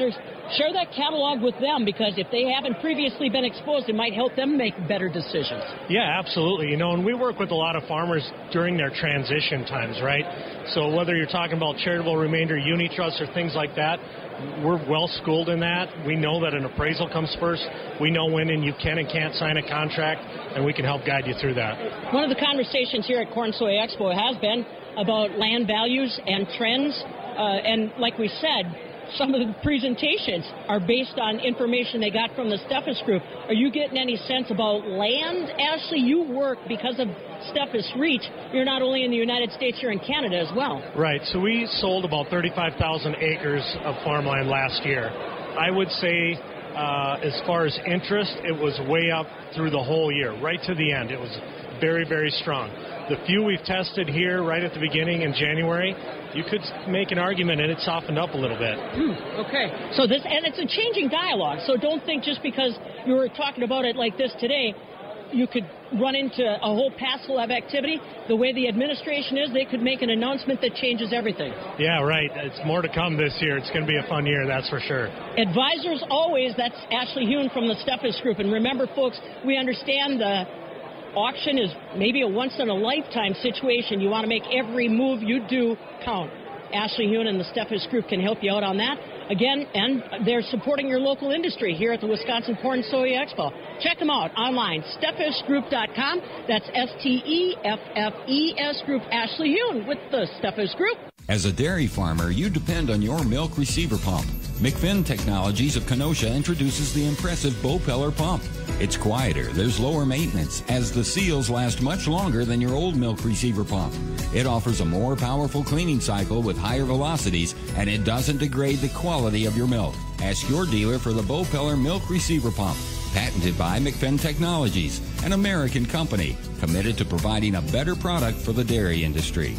share that catalog with them, because if they haven't previously been exposed, it might help them make better decisions. Yeah, absolutely. You know, and we work with a lot of farmers during their transition times, right? So whether you're talking about charitable remainder, uni trusts, or things like that, we're well schooled in that. We know that an appraisal comes first. We know when and you can and can't sign a contract, and we can help guide you through that. One of the conversations here at Corn Soy Expo has been about land values and trends. Uh, and like we said, some of the presentations are based on information they got from the Steffes Group. Are you getting any sense about land? Ashley, you work because of Steffes Reach. You're not only in the United States, you're in Canada as well. Right. So we sold about thirty-five thousand acres of farmland last year. I would say uh, as far as interest, it was way up through the whole year, right to the end. It was very, very strong. The few we've tested here right at the beginning in January, you could make an argument and it softened up a little bit. Hmm, okay. So this, and it's a changing dialogue. So don't think just because you were talking about it like this today, you could run into a whole passel of activity. The way the administration is, they could make an announcement that changes everything. Yeah, right. It's more to come this year. It's going to be a fun year, that's for sure. Advisors always, that's Ashley Hune from the Steffes Group. And remember, folks, we understand the auction is maybe a once-in-a-lifetime situation. You want to make every move you do count. Ashley Hune and the Steffes Group can help you out on that. Again, and they're supporting your local industry here at the Wisconsin Corn Soy Expo. Check them out online, steffes group dot com. That's S T E F F E S Group. Ashley Hune with the Steffes Group. As a dairy farmer, you depend on your milk receiver pump. McFinn Technologies of Kenosha introduces the impressive Bopeller pump. It's quieter, there's lower maintenance, as the seals last much longer than your old milk receiver pump. It offers a more powerful cleaning cycle with higher velocities, and it doesn't degrade the quality of your milk. Ask your dealer for the Bopeller milk receiver pump. Patented by McFinn Technologies, an American company committed to providing a better product for the dairy industry.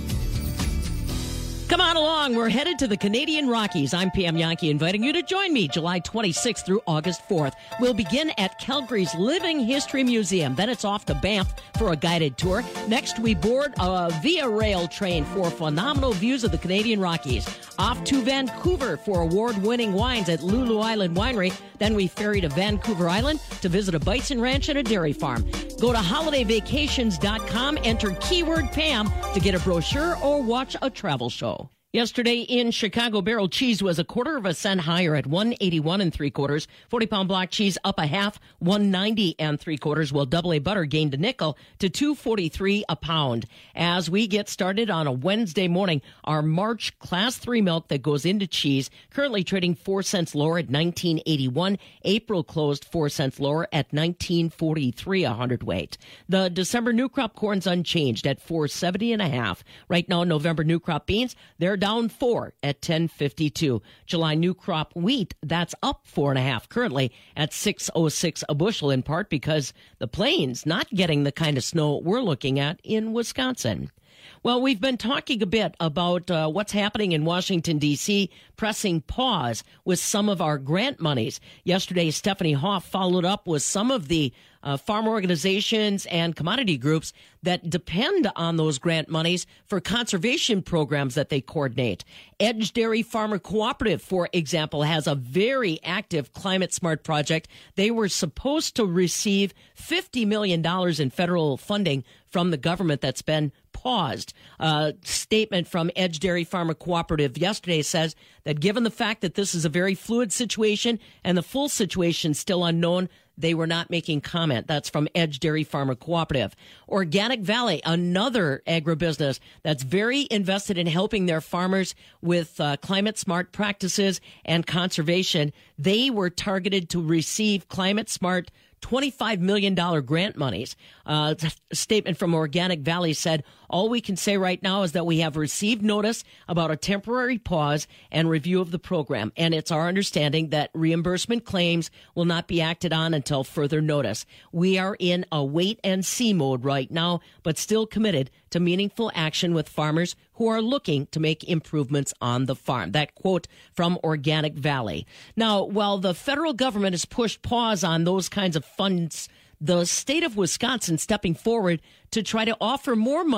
Come on along. We're headed to the Canadian Rockies. I'm Pam Yankee, inviting you to join me July twenty-sixth through August fourth. We'll begin at Calgary's Living History Museum. Then it's off to Banff for a guided tour. Next, we board a Via Rail train for phenomenal views of the Canadian Rockies. Off to Vancouver for award-winning wines at Lulu Island Winery. Then we ferry to Vancouver Island to visit a bison ranch and a dairy farm. Go to holiday vacations dot com, enter keyword Pam to get a brochure or watch a travel show. Yesterday in Chicago, barrel cheese was a quarter of a cent higher at one eighty-one and three quarters. forty pound block cheese up a half, one ninety and three quarters, while double A butter gained a nickel to two forty-three a pound. As we get started on a Wednesday morning, our March class three milk that goes into cheese currently trading four cents lower at nineteen eighty-one. April closed four cents lower at nineteen forty-three a hundredweight. The December new crop corn's unchanged at four seventy and a half. Right now, November new crop beans, they're down four at ten fifty-two. July new crop wheat, that's up four and a half currently at six oh six a bushel, in part because the plains not getting the kind of snow we're looking at in Wisconsin. Well, we've been talking a bit about uh, what's happening in Washington, D C, pressing pause with some of our grant monies. Yesterday, Stephanie Hoff followed up with some of the uh, farm organizations and commodity groups that depend on those grant monies for conservation programs that they coordinate. Edge Dairy Farmer Cooperative, for example, has a very active Climate Smart project. They were supposed to receive fifty million dollars in federal funding from the government that's been paused. A statement from Edge Dairy Farmer Cooperative yesterday says that given the fact that this is a very fluid situation and the full situation still unknown, they were not making comment. That's from Edge Dairy Farmer Cooperative. Organic Valley, another agribusiness that's very invested in helping their farmers with uh, climate smart practices and conservation. They were targeted to receive climate smart twenty-five million dollars grant monies. Uh, a statement from Organic Valley said, all we can say right now is that we have received notice about a temporary pause and review of the program, and it's our understanding that reimbursement claims will not be acted on until further notice. We are in a wait-and-see mode right now, but still committed to meaningful action with farmers who are looking to make improvements on the farm. That quote from Organic Valley. Now, while the federal government has pushed pause on those kinds of funds, the state of Wisconsin stepping forward to try to offer more money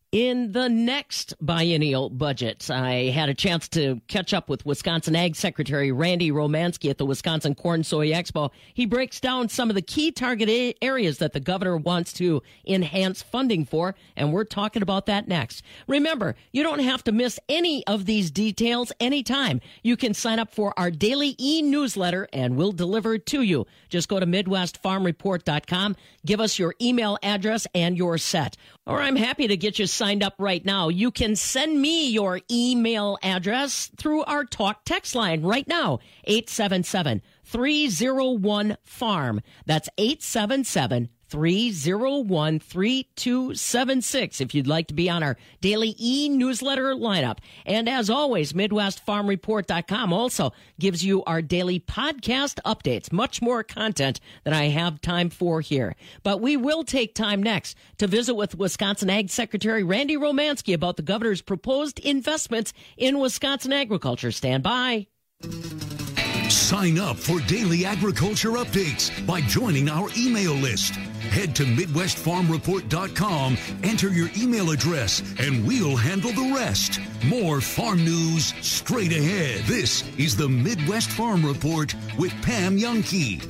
In the next biennial budget, I had a chance to catch up with Wisconsin Ag Secretary Randy Romanski at the Wisconsin Corn Soy Expo. He breaks down some of the key target areas that the governor wants to enhance funding for, and we're talking about that next. Remember, you don't have to miss any of these details anytime. You can sign up for our daily e-newsletter, and we'll deliver it to you. Just go to midwest farm report dot com, give us your email address, and you're set. Or I'm happy to get you signed up right now. You can send me your email address through our talk text line right now, eight seven seven, three oh one, farm. That's eight seven seven, three oh one, three two seven six if you'd like to be on our daily e-newsletter lineup. And as always, midwest farm report dot com also gives you our daily podcast updates. Much more content than I have time for here. But we will take time next to visit with Wisconsin Ag Secretary Randy Romanski about the governor's proposed investments in Wisconsin agriculture. Stand by. Sign up for daily agriculture updates by joining our email list. Head to midwest farm report dot com, enter your email address, and we'll handle the rest. More farm news straight ahead. This is the Midwest Farm Report with Pam Youngkey.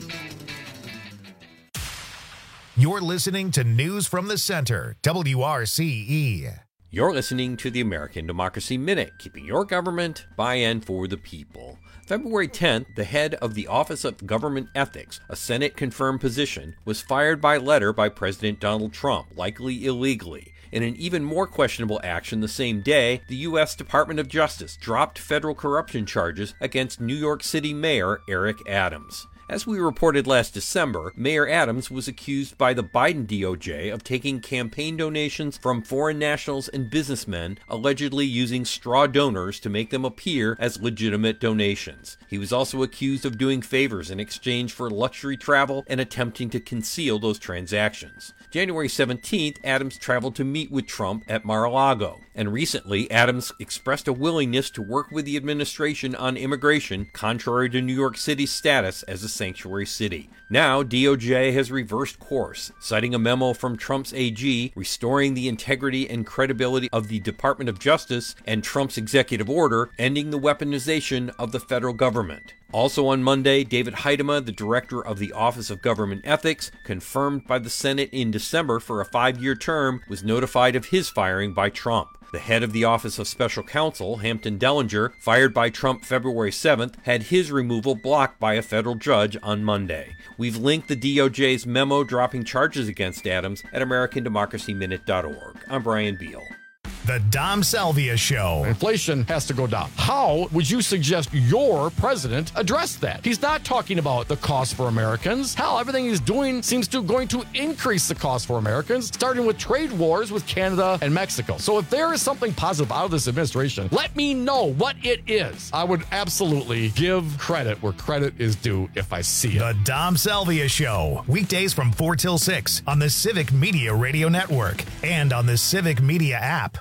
You're listening to News from the Center, W R C E. You're listening to the American Democracy Minute, keeping your government by and for the people. February tenth, the head of the Office of Government Ethics, a Senate-confirmed position, was fired by letter by President Donald Trump, likely illegally. In an even more questionable action the same day, the U S Department of Justice dropped federal corruption charges against New York City Mayor Eric Adams. As we reported last December, Mayor Adams was accused by the Biden D O J of taking campaign donations from foreign nationals and businessmen, allegedly using straw donors to make them appear as legitimate donations. He was also accused of doing favors in exchange for luxury travel and attempting to conceal those transactions. January seventeenth, Adams traveled to meet with Trump at Mar-a-Lago. And recently, Adams expressed a willingness to work with the administration on immigration, contrary to New York City's status as a sanctuary city. Now, D O J has reversed course, citing a memo from Trump's A G restoring the integrity and credibility of the Department of Justice and Trump's executive order ending the weaponization of the federal government. Also on Monday, David Heidema, the director of the Office of Government Ethics, confirmed by the Senate in December for a five-year term, was notified of his firing by Trump. The head of the Office of Special Counsel, Hampton Dellinger, fired by Trump February seventh, had his removal blocked by a federal judge on Monday. We've linked the D O J's memo dropping charges against Adams at american democracy minute dot org. I'm Brian Beal. The Dom Salvia Show. Inflation has to go down. How would you suggest your president address that? He's not talking about the cost for Americans. Hell, everything he's doing seems to going to increase the cost for Americans, starting with trade wars with Canada and Mexico. So if there is something positive out of this administration, let me know what it is. I would absolutely give credit where credit is due if I see it. The Dom Salvia Show. Weekdays from four till six on the Civic Media Radio Network and on the Civic Media app.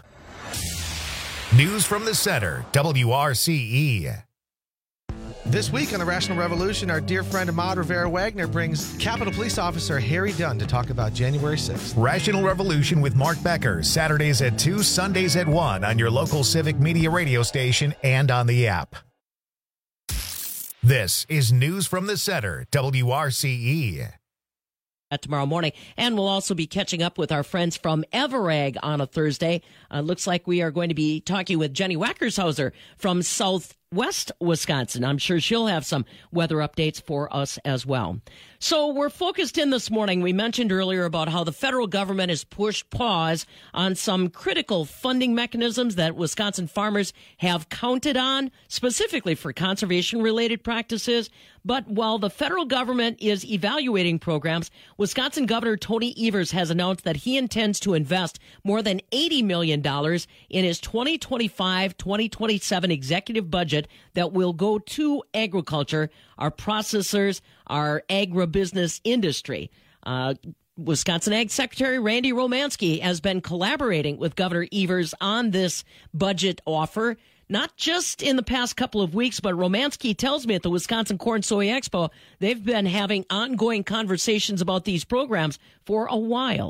News from the Center, W R C E. This week on the Rational Revolution, our dear friend Ahmad Rivera-Wagner brings Capitol Police Officer Harry Dunn to talk about January sixth. Rational Revolution with Mark Becker, Saturdays at two, Sundays at one on your local Civic Media radio station and on the app. This is News from the Center, W R C E. Tomorrow morning. And we'll also be catching up with our friends from Everag on a Thursday. Uh, looks like we are going to be talking with Jenny Wackershauser from Southwest Wisconsin. I'm sure she'll have some weather updates for us as well. So we're focused in this morning. We mentioned earlier about how the federal government has pushed pause on some critical funding mechanisms that Wisconsin farmers have counted on, specifically for conservation-related practices. But while the federal government is evaluating programs, Wisconsin Governor Tony Evers has announced that he intends to invest more than eighty million dollars in his twenty twenty-five twenty twenty-seven executive budget that will go to agriculture, our processors, our agribusiness industry. Uh, Wisconsin Ag Secretary Randy Romanski has been collaborating with Governor Evers on this budget offer, not just in the past couple of weeks, but Romanski tells me at the Wisconsin Corn Soy Expo, they've been having ongoing conversations about these programs for a while.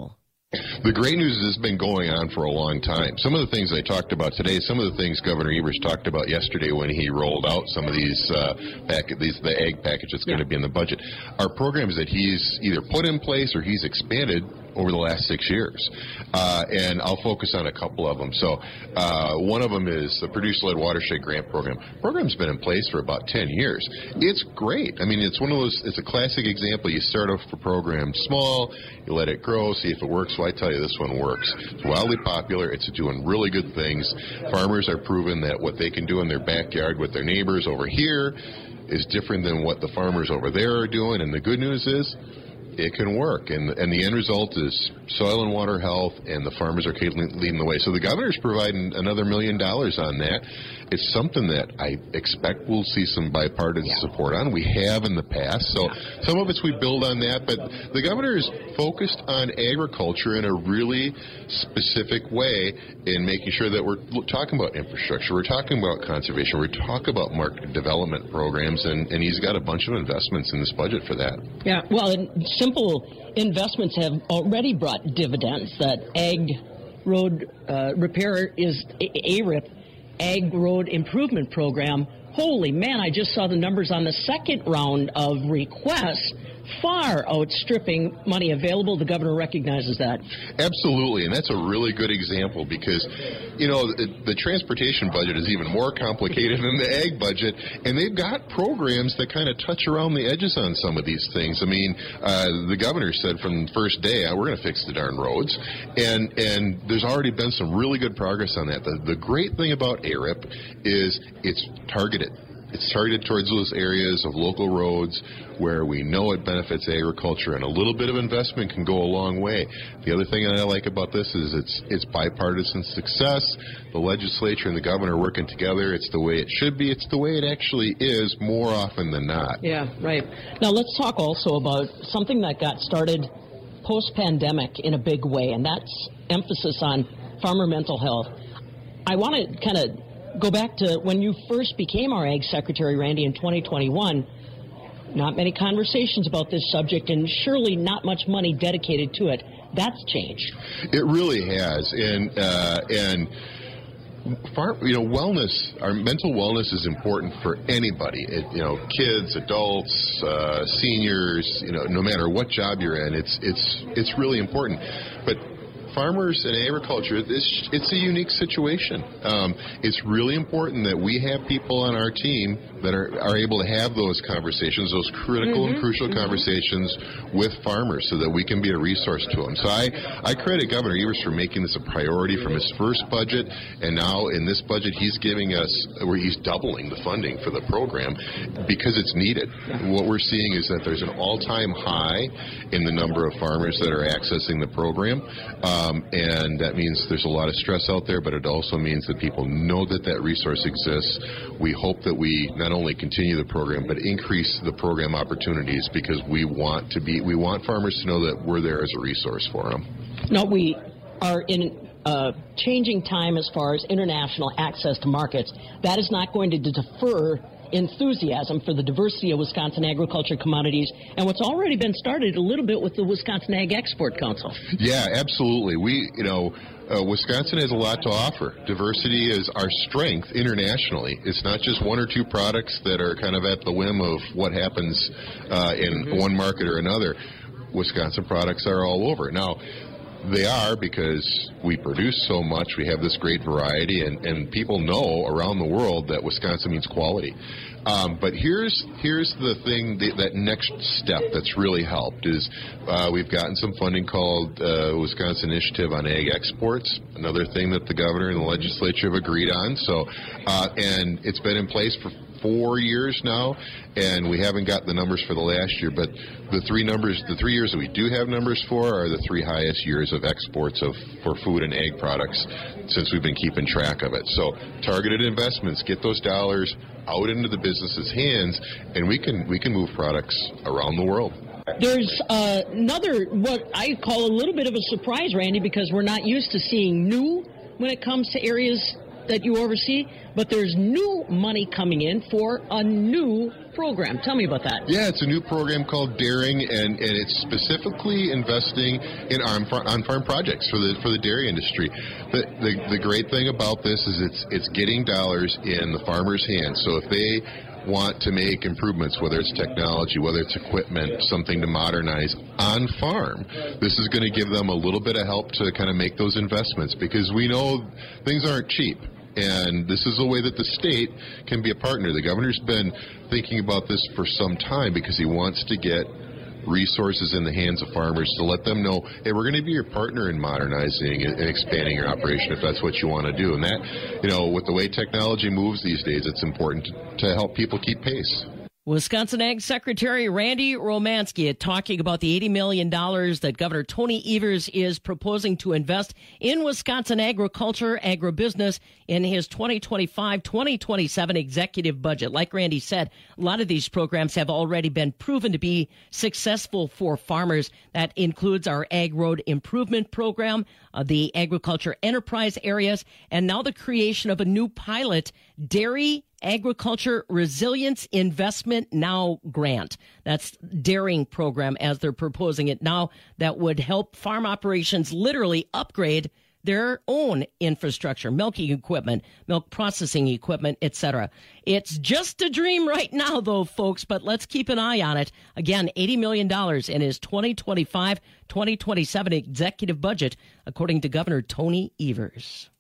The great news is it's been going on for a long time. Some of the things I talked about today, some of the things Governor Evers talked about yesterday when he rolled out some of these, uh, pack- these the ag package that's going to be in the budget, are programs that he's either put in place or he's expanded over the last six years. Uh, and I'll focus on a couple of them. So uh, one of them is the Producer-Led Watershed Grant Program. The program's been in place for about ten years. It's great. I mean, it's one of those, it's a classic example. You start off a program small, you let it grow, see if it works. So I tell you, this one works. It's wildly popular. It's doing really good things. Farmers are proving that what they can do in their backyard with their neighbors over here is different than what the farmers over there are doing. And the good news is, it can work, and and the end result is soil and water health, and the farmers are leading the way. So the governor's providing another million dollars on that. It's something that I expect we'll see some bipartisan yeah. support on. We have in the past, so yeah. some of it's we build on that, but the governor is focused on agriculture in a really specific way in making sure that we're talking about infrastructure, we're talking about conservation, we're talking about market development programs, and, and he's got a bunch of investments in this budget for that. Yeah, well, simple investments have already brought dividends. That ag road uh, repair is A R I P, Ag Road Improvement Program. Holy man, I just saw the numbers on the second round of requests, far outstripping money available. The governor recognizes that. Absolutely, and that's a really good example because, you know, the, the transportation budget is even more complicated than the ag budget, and they've got programs that kind of touch around the edges on some of these things. I mean, uh, the governor said from the first day, we're going to fix the darn roads, and and there's already been some really good progress on that. The, the great thing about A R I P is it's targeted. It's targeted towards those areas of local roads where we know it benefits agriculture, and a little bit of investment can go a long way. The other thing that I like about this is it's it's bipartisan success. The legislature and the governor working together. It's the way it should be. It's the way it actually is more often than not. Yeah, right. Now let's talk also about something that got started post-pandemic in a big way, and that's emphasis on farmer mental health. I want to kind of go back to when you first became our Ag Secretary, Randy, in twenty twenty-one. Not many conversations about this subject, and surely not much money dedicated to it. That's changed. It really has, and uh, and far, you know, wellness, our mental wellness is important for anybody. It, you know, kids, adults, uh, seniors. You know, no matter what job you're in, it's it's it's really important. But farmers and agriculture, it's, it's a unique situation. Um, it's really important that we have people on our team that are, are able to have those conversations, those critical mm-hmm. and crucial mm-hmm. conversations with farmers so that we can be a resource to them. So I, I credit Governor Evers for making this a priority from his first budget, and now in this budget he's giving us, where he's doubling the funding for the program because it's needed. What we're seeing is that there's an all-time high in the number of farmers that are accessing the program. Um, and that means there's a lot of stress out there, but it also means that people know that that resource exists. We hope that we not only continue the program, but increase the program opportunities because we want to be, we want farmers to know that we're there as a resource for them. No, we are in a changing time as far as international access to markets. That is not going to defer enthusiasm for the diversity of Wisconsin agriculture commodities and what's already been started a little bit with the Wisconsin Ag Export Council. Yeah, absolutely. We, you know, uh, Wisconsin has a lot to offer. Diversity is our strength internationally. It's not just one or two products that are kind of at the whim of what happens uh, in mm-hmm. one market or another. Wisconsin products are all over. Now, they are because we produce so much, we have this great variety, and, and people know around the world that Wisconsin means quality. Um, but here's here's the thing, the, that next step that's really helped is uh, we've gotten some funding called uh, Wisconsin Initiative on Ag Exports, another thing that the governor and the legislature have agreed on. So, uh, and it's been in place for four years now, and we haven't got the numbers for the last year, but the three numbers, the three years that we do have numbers for are the three highest years of exports of for food and ag products since we've been keeping track of it. So targeted investments, get those dollars out into the business's hands, and we can we can move products around the world. There's uh, another, what I call a little bit of a surprise, Randy, because we're not used to seeing new when it comes to areas that you oversee, but there's new money coming in for a new program. Tell me about that. Yeah, it's a new program called Daring, and, and it's specifically investing in on-farm projects for the for the dairy industry. The, the the great thing about this is it's it's getting dollars in the farmers' hands. So if they want to make improvements, whether it's technology, whether it's equipment, something to modernize on farm, this is going to give them a little bit of help to kind of make those investments, because we know things aren't cheap. And this is a way that the state can be a partner. The governor's been thinking about this for some time because he wants to get resources in the hands of farmers to let them know, hey, we're going to be your partner in modernizing and expanding your operation if that's what you want to do. And that, you know, with the way technology moves these days, it's important to, to help people keep pace. Wisconsin Ag Secretary Randy Romanski talking about the eighty million dollars that Governor Tony Evers is proposing to invest in Wisconsin agriculture, agribusiness in his twenty twenty-five twenty twenty-seven executive budget. Like Randy said, a lot of these programs have already been proven to be successful for farmers. That includes our Ag Road Improvement Program, uh, the agriculture enterprise areas, and now the creation of a new pilot, Dairy Agriculture Resilience Investment Now Grant. That's Daring program as they're proposing it now, that would help farm operations literally upgrade their own infrastructure, milking equipment, milk processing equipment, et cetera. It's just a dream right now, though, folks, but let's keep an eye on it. Again, eighty million dollars in his twenty twenty-five twenty twenty-seven executive budget, according to Governor Tony Evers.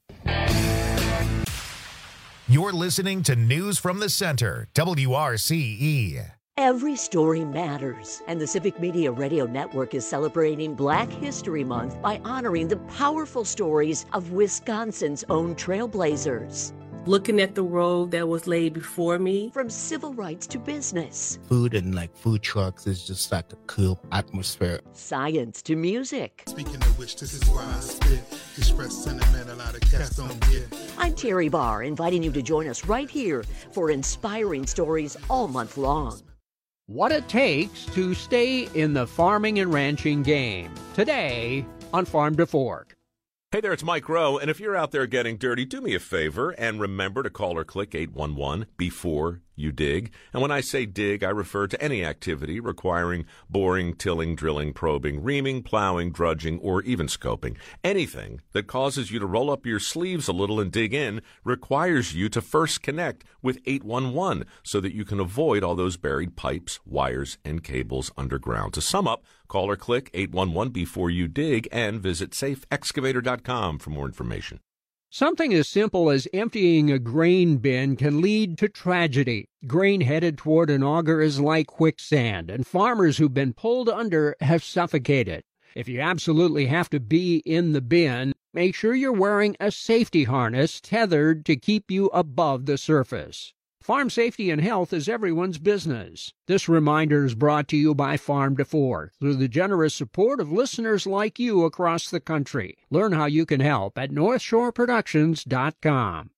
You're listening to News from the Center, W R C E. Every story matters, and the Civic Media Radio Network is celebrating Black History Month by honoring the powerful stories of Wisconsin's own trailblazers. Looking at the road that was laid before me. From civil rights to business. Food and like food trucks is just like a cool atmosphere. Science to music. Speaking of which, this is why I spit. Express sentiment a lot of cats don't get. I'm Terry Barr, inviting you to join us right here for inspiring stories all month long. What it takes to stay in the farming and ranching game. Today on Farm to Fork. Hey there, it's Mike Rowe, and if you're out there getting dirty, do me a favor and remember to call or click eight one one before you dig. And when I say dig, I refer to any activity requiring boring, tilling, drilling, probing, reaming, plowing, drudging, or even scoping. Anything that causes you to roll up your sleeves a little and dig in requires you to first connect with eight one one so that you can avoid all those buried pipes, wires, and cables underground. To sum up, call or click eight one one before you dig and visit safe excavator dot com for more information. Something as simple as emptying a grain bin can lead to tragedy. Grain headed toward an auger is like quicksand, and farmers who've been pulled under have suffocated. If you absolutely have to be in the bin, make sure you're wearing a safety harness tethered to keep you above the surface. Farm safety and health is everyone's business. This reminder is brought to you by Farm to Fork through the generous support of listeners like you across the country. Learn how you can help at north shore productions dot com.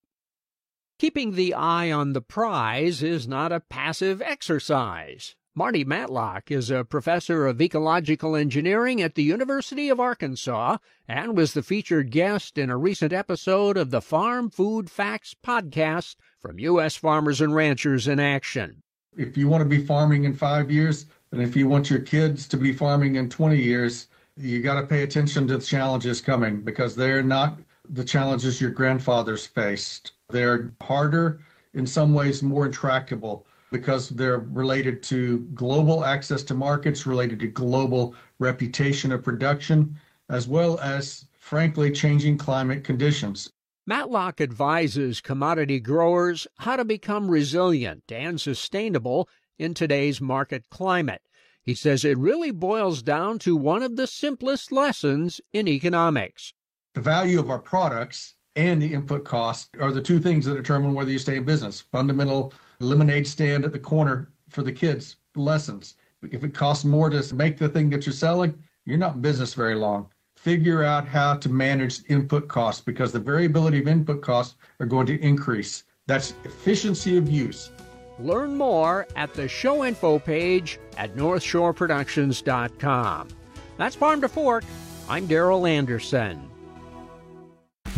Keeping the eye on the prize is not a passive exercise. Marty Matlock is a professor of ecological engineering at the University of Arkansas and was the featured guest in a recent episode of the Farm Food Facts podcast from U S Farmers and Ranchers in Action. If you want to be farming in five years, and if you want your kids to be farming in twenty years, you got to pay attention to the challenges coming, because they're not the challenges your grandfathers faced. They're harder, in some ways more intractable, because they're related to global access to markets, related to global reputation of production, as well as, frankly, changing climate conditions. Matlock advises commodity growers how to become resilient and sustainable in today's market climate. He says it really boils down to one of the simplest lessons in economics. The value of our products and the input costs are the two things that determine whether you stay in business. Fundamental lemonade stand at the corner for the kids lessons. If it costs more to make the thing that you're selling, you're not in business very long. Figure out how to manage input costs, because the variability of input costs are going to increase. That's efficiency of use. Learn more at the show info page at north shore productions dot com. That's Farm to Fork. I'm Darrell Anderson.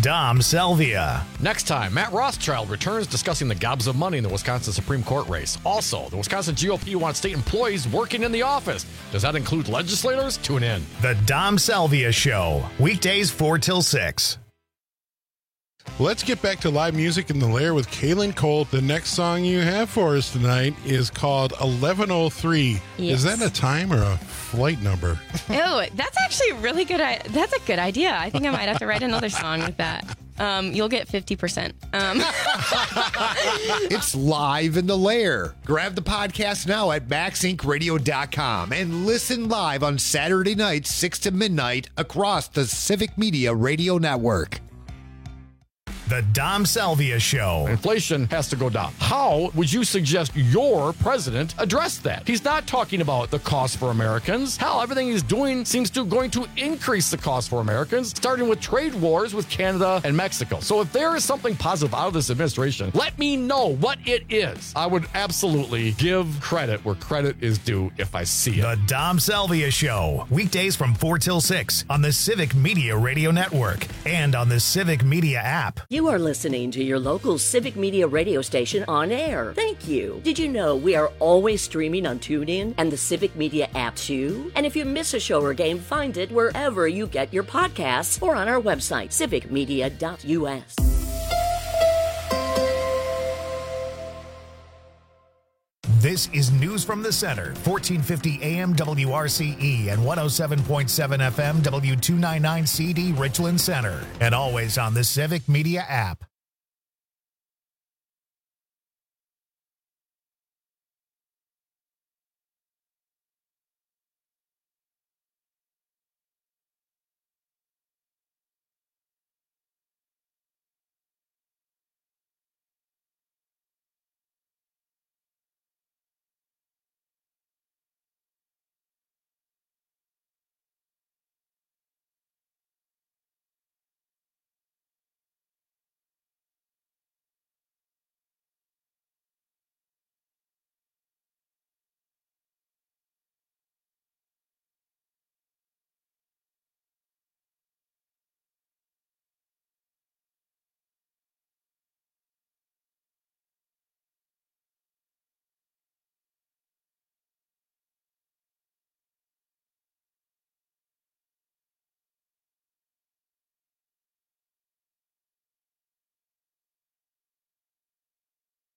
Dom Selvia. Next time, Matt Rothschild returns discussing the gobs of money in the Wisconsin Supreme Court race. Also, the Wisconsin G O P wants state employees working in the office. Does that include legislators? Tune in. The Dom Selvia Show, weekdays four till six. Let's get back to live music in the Lair with Kaylin Cole. The next song you have for us tonight is called eleven oh three. Yes. Is that a time or a flight number? Oh, that's actually a really good. I- that's a good idea. I think I might have to write another song with that. Um, you'll get fifty percent. Um. It's live in the Lair. Grab the podcast now at max inc radio dot com and listen live on Saturday nights, six to midnight, across the Civic Media Radio Network. The Dom Selvia Show. Inflation has to go down. How would you suggest your president address that? He's not talking about the cost for Americans. Hell, everything he's doing seems to going to increase the cost for Americans, starting with trade wars with Canada and Mexico. So if there is something positive out of this administration, let me know what it is. I would absolutely give credit where credit is due if I see it. The Dom Selvia Show, weekdays from four till six on the Civic Media Radio Network and on the Civic Media app. You are listening to your local Civic Media radio station on air. Thank you. Did you know we are always streaming on TuneIn and the Civic Media app too? And if you miss a show or game, find it wherever you get your podcasts or on our website, civic media dot u s. This is News from the Center, fourteen fifty A M W R C E and one oh seven point seven F M W two ninety-nine C D Richland Center, and always on the Civic Media app.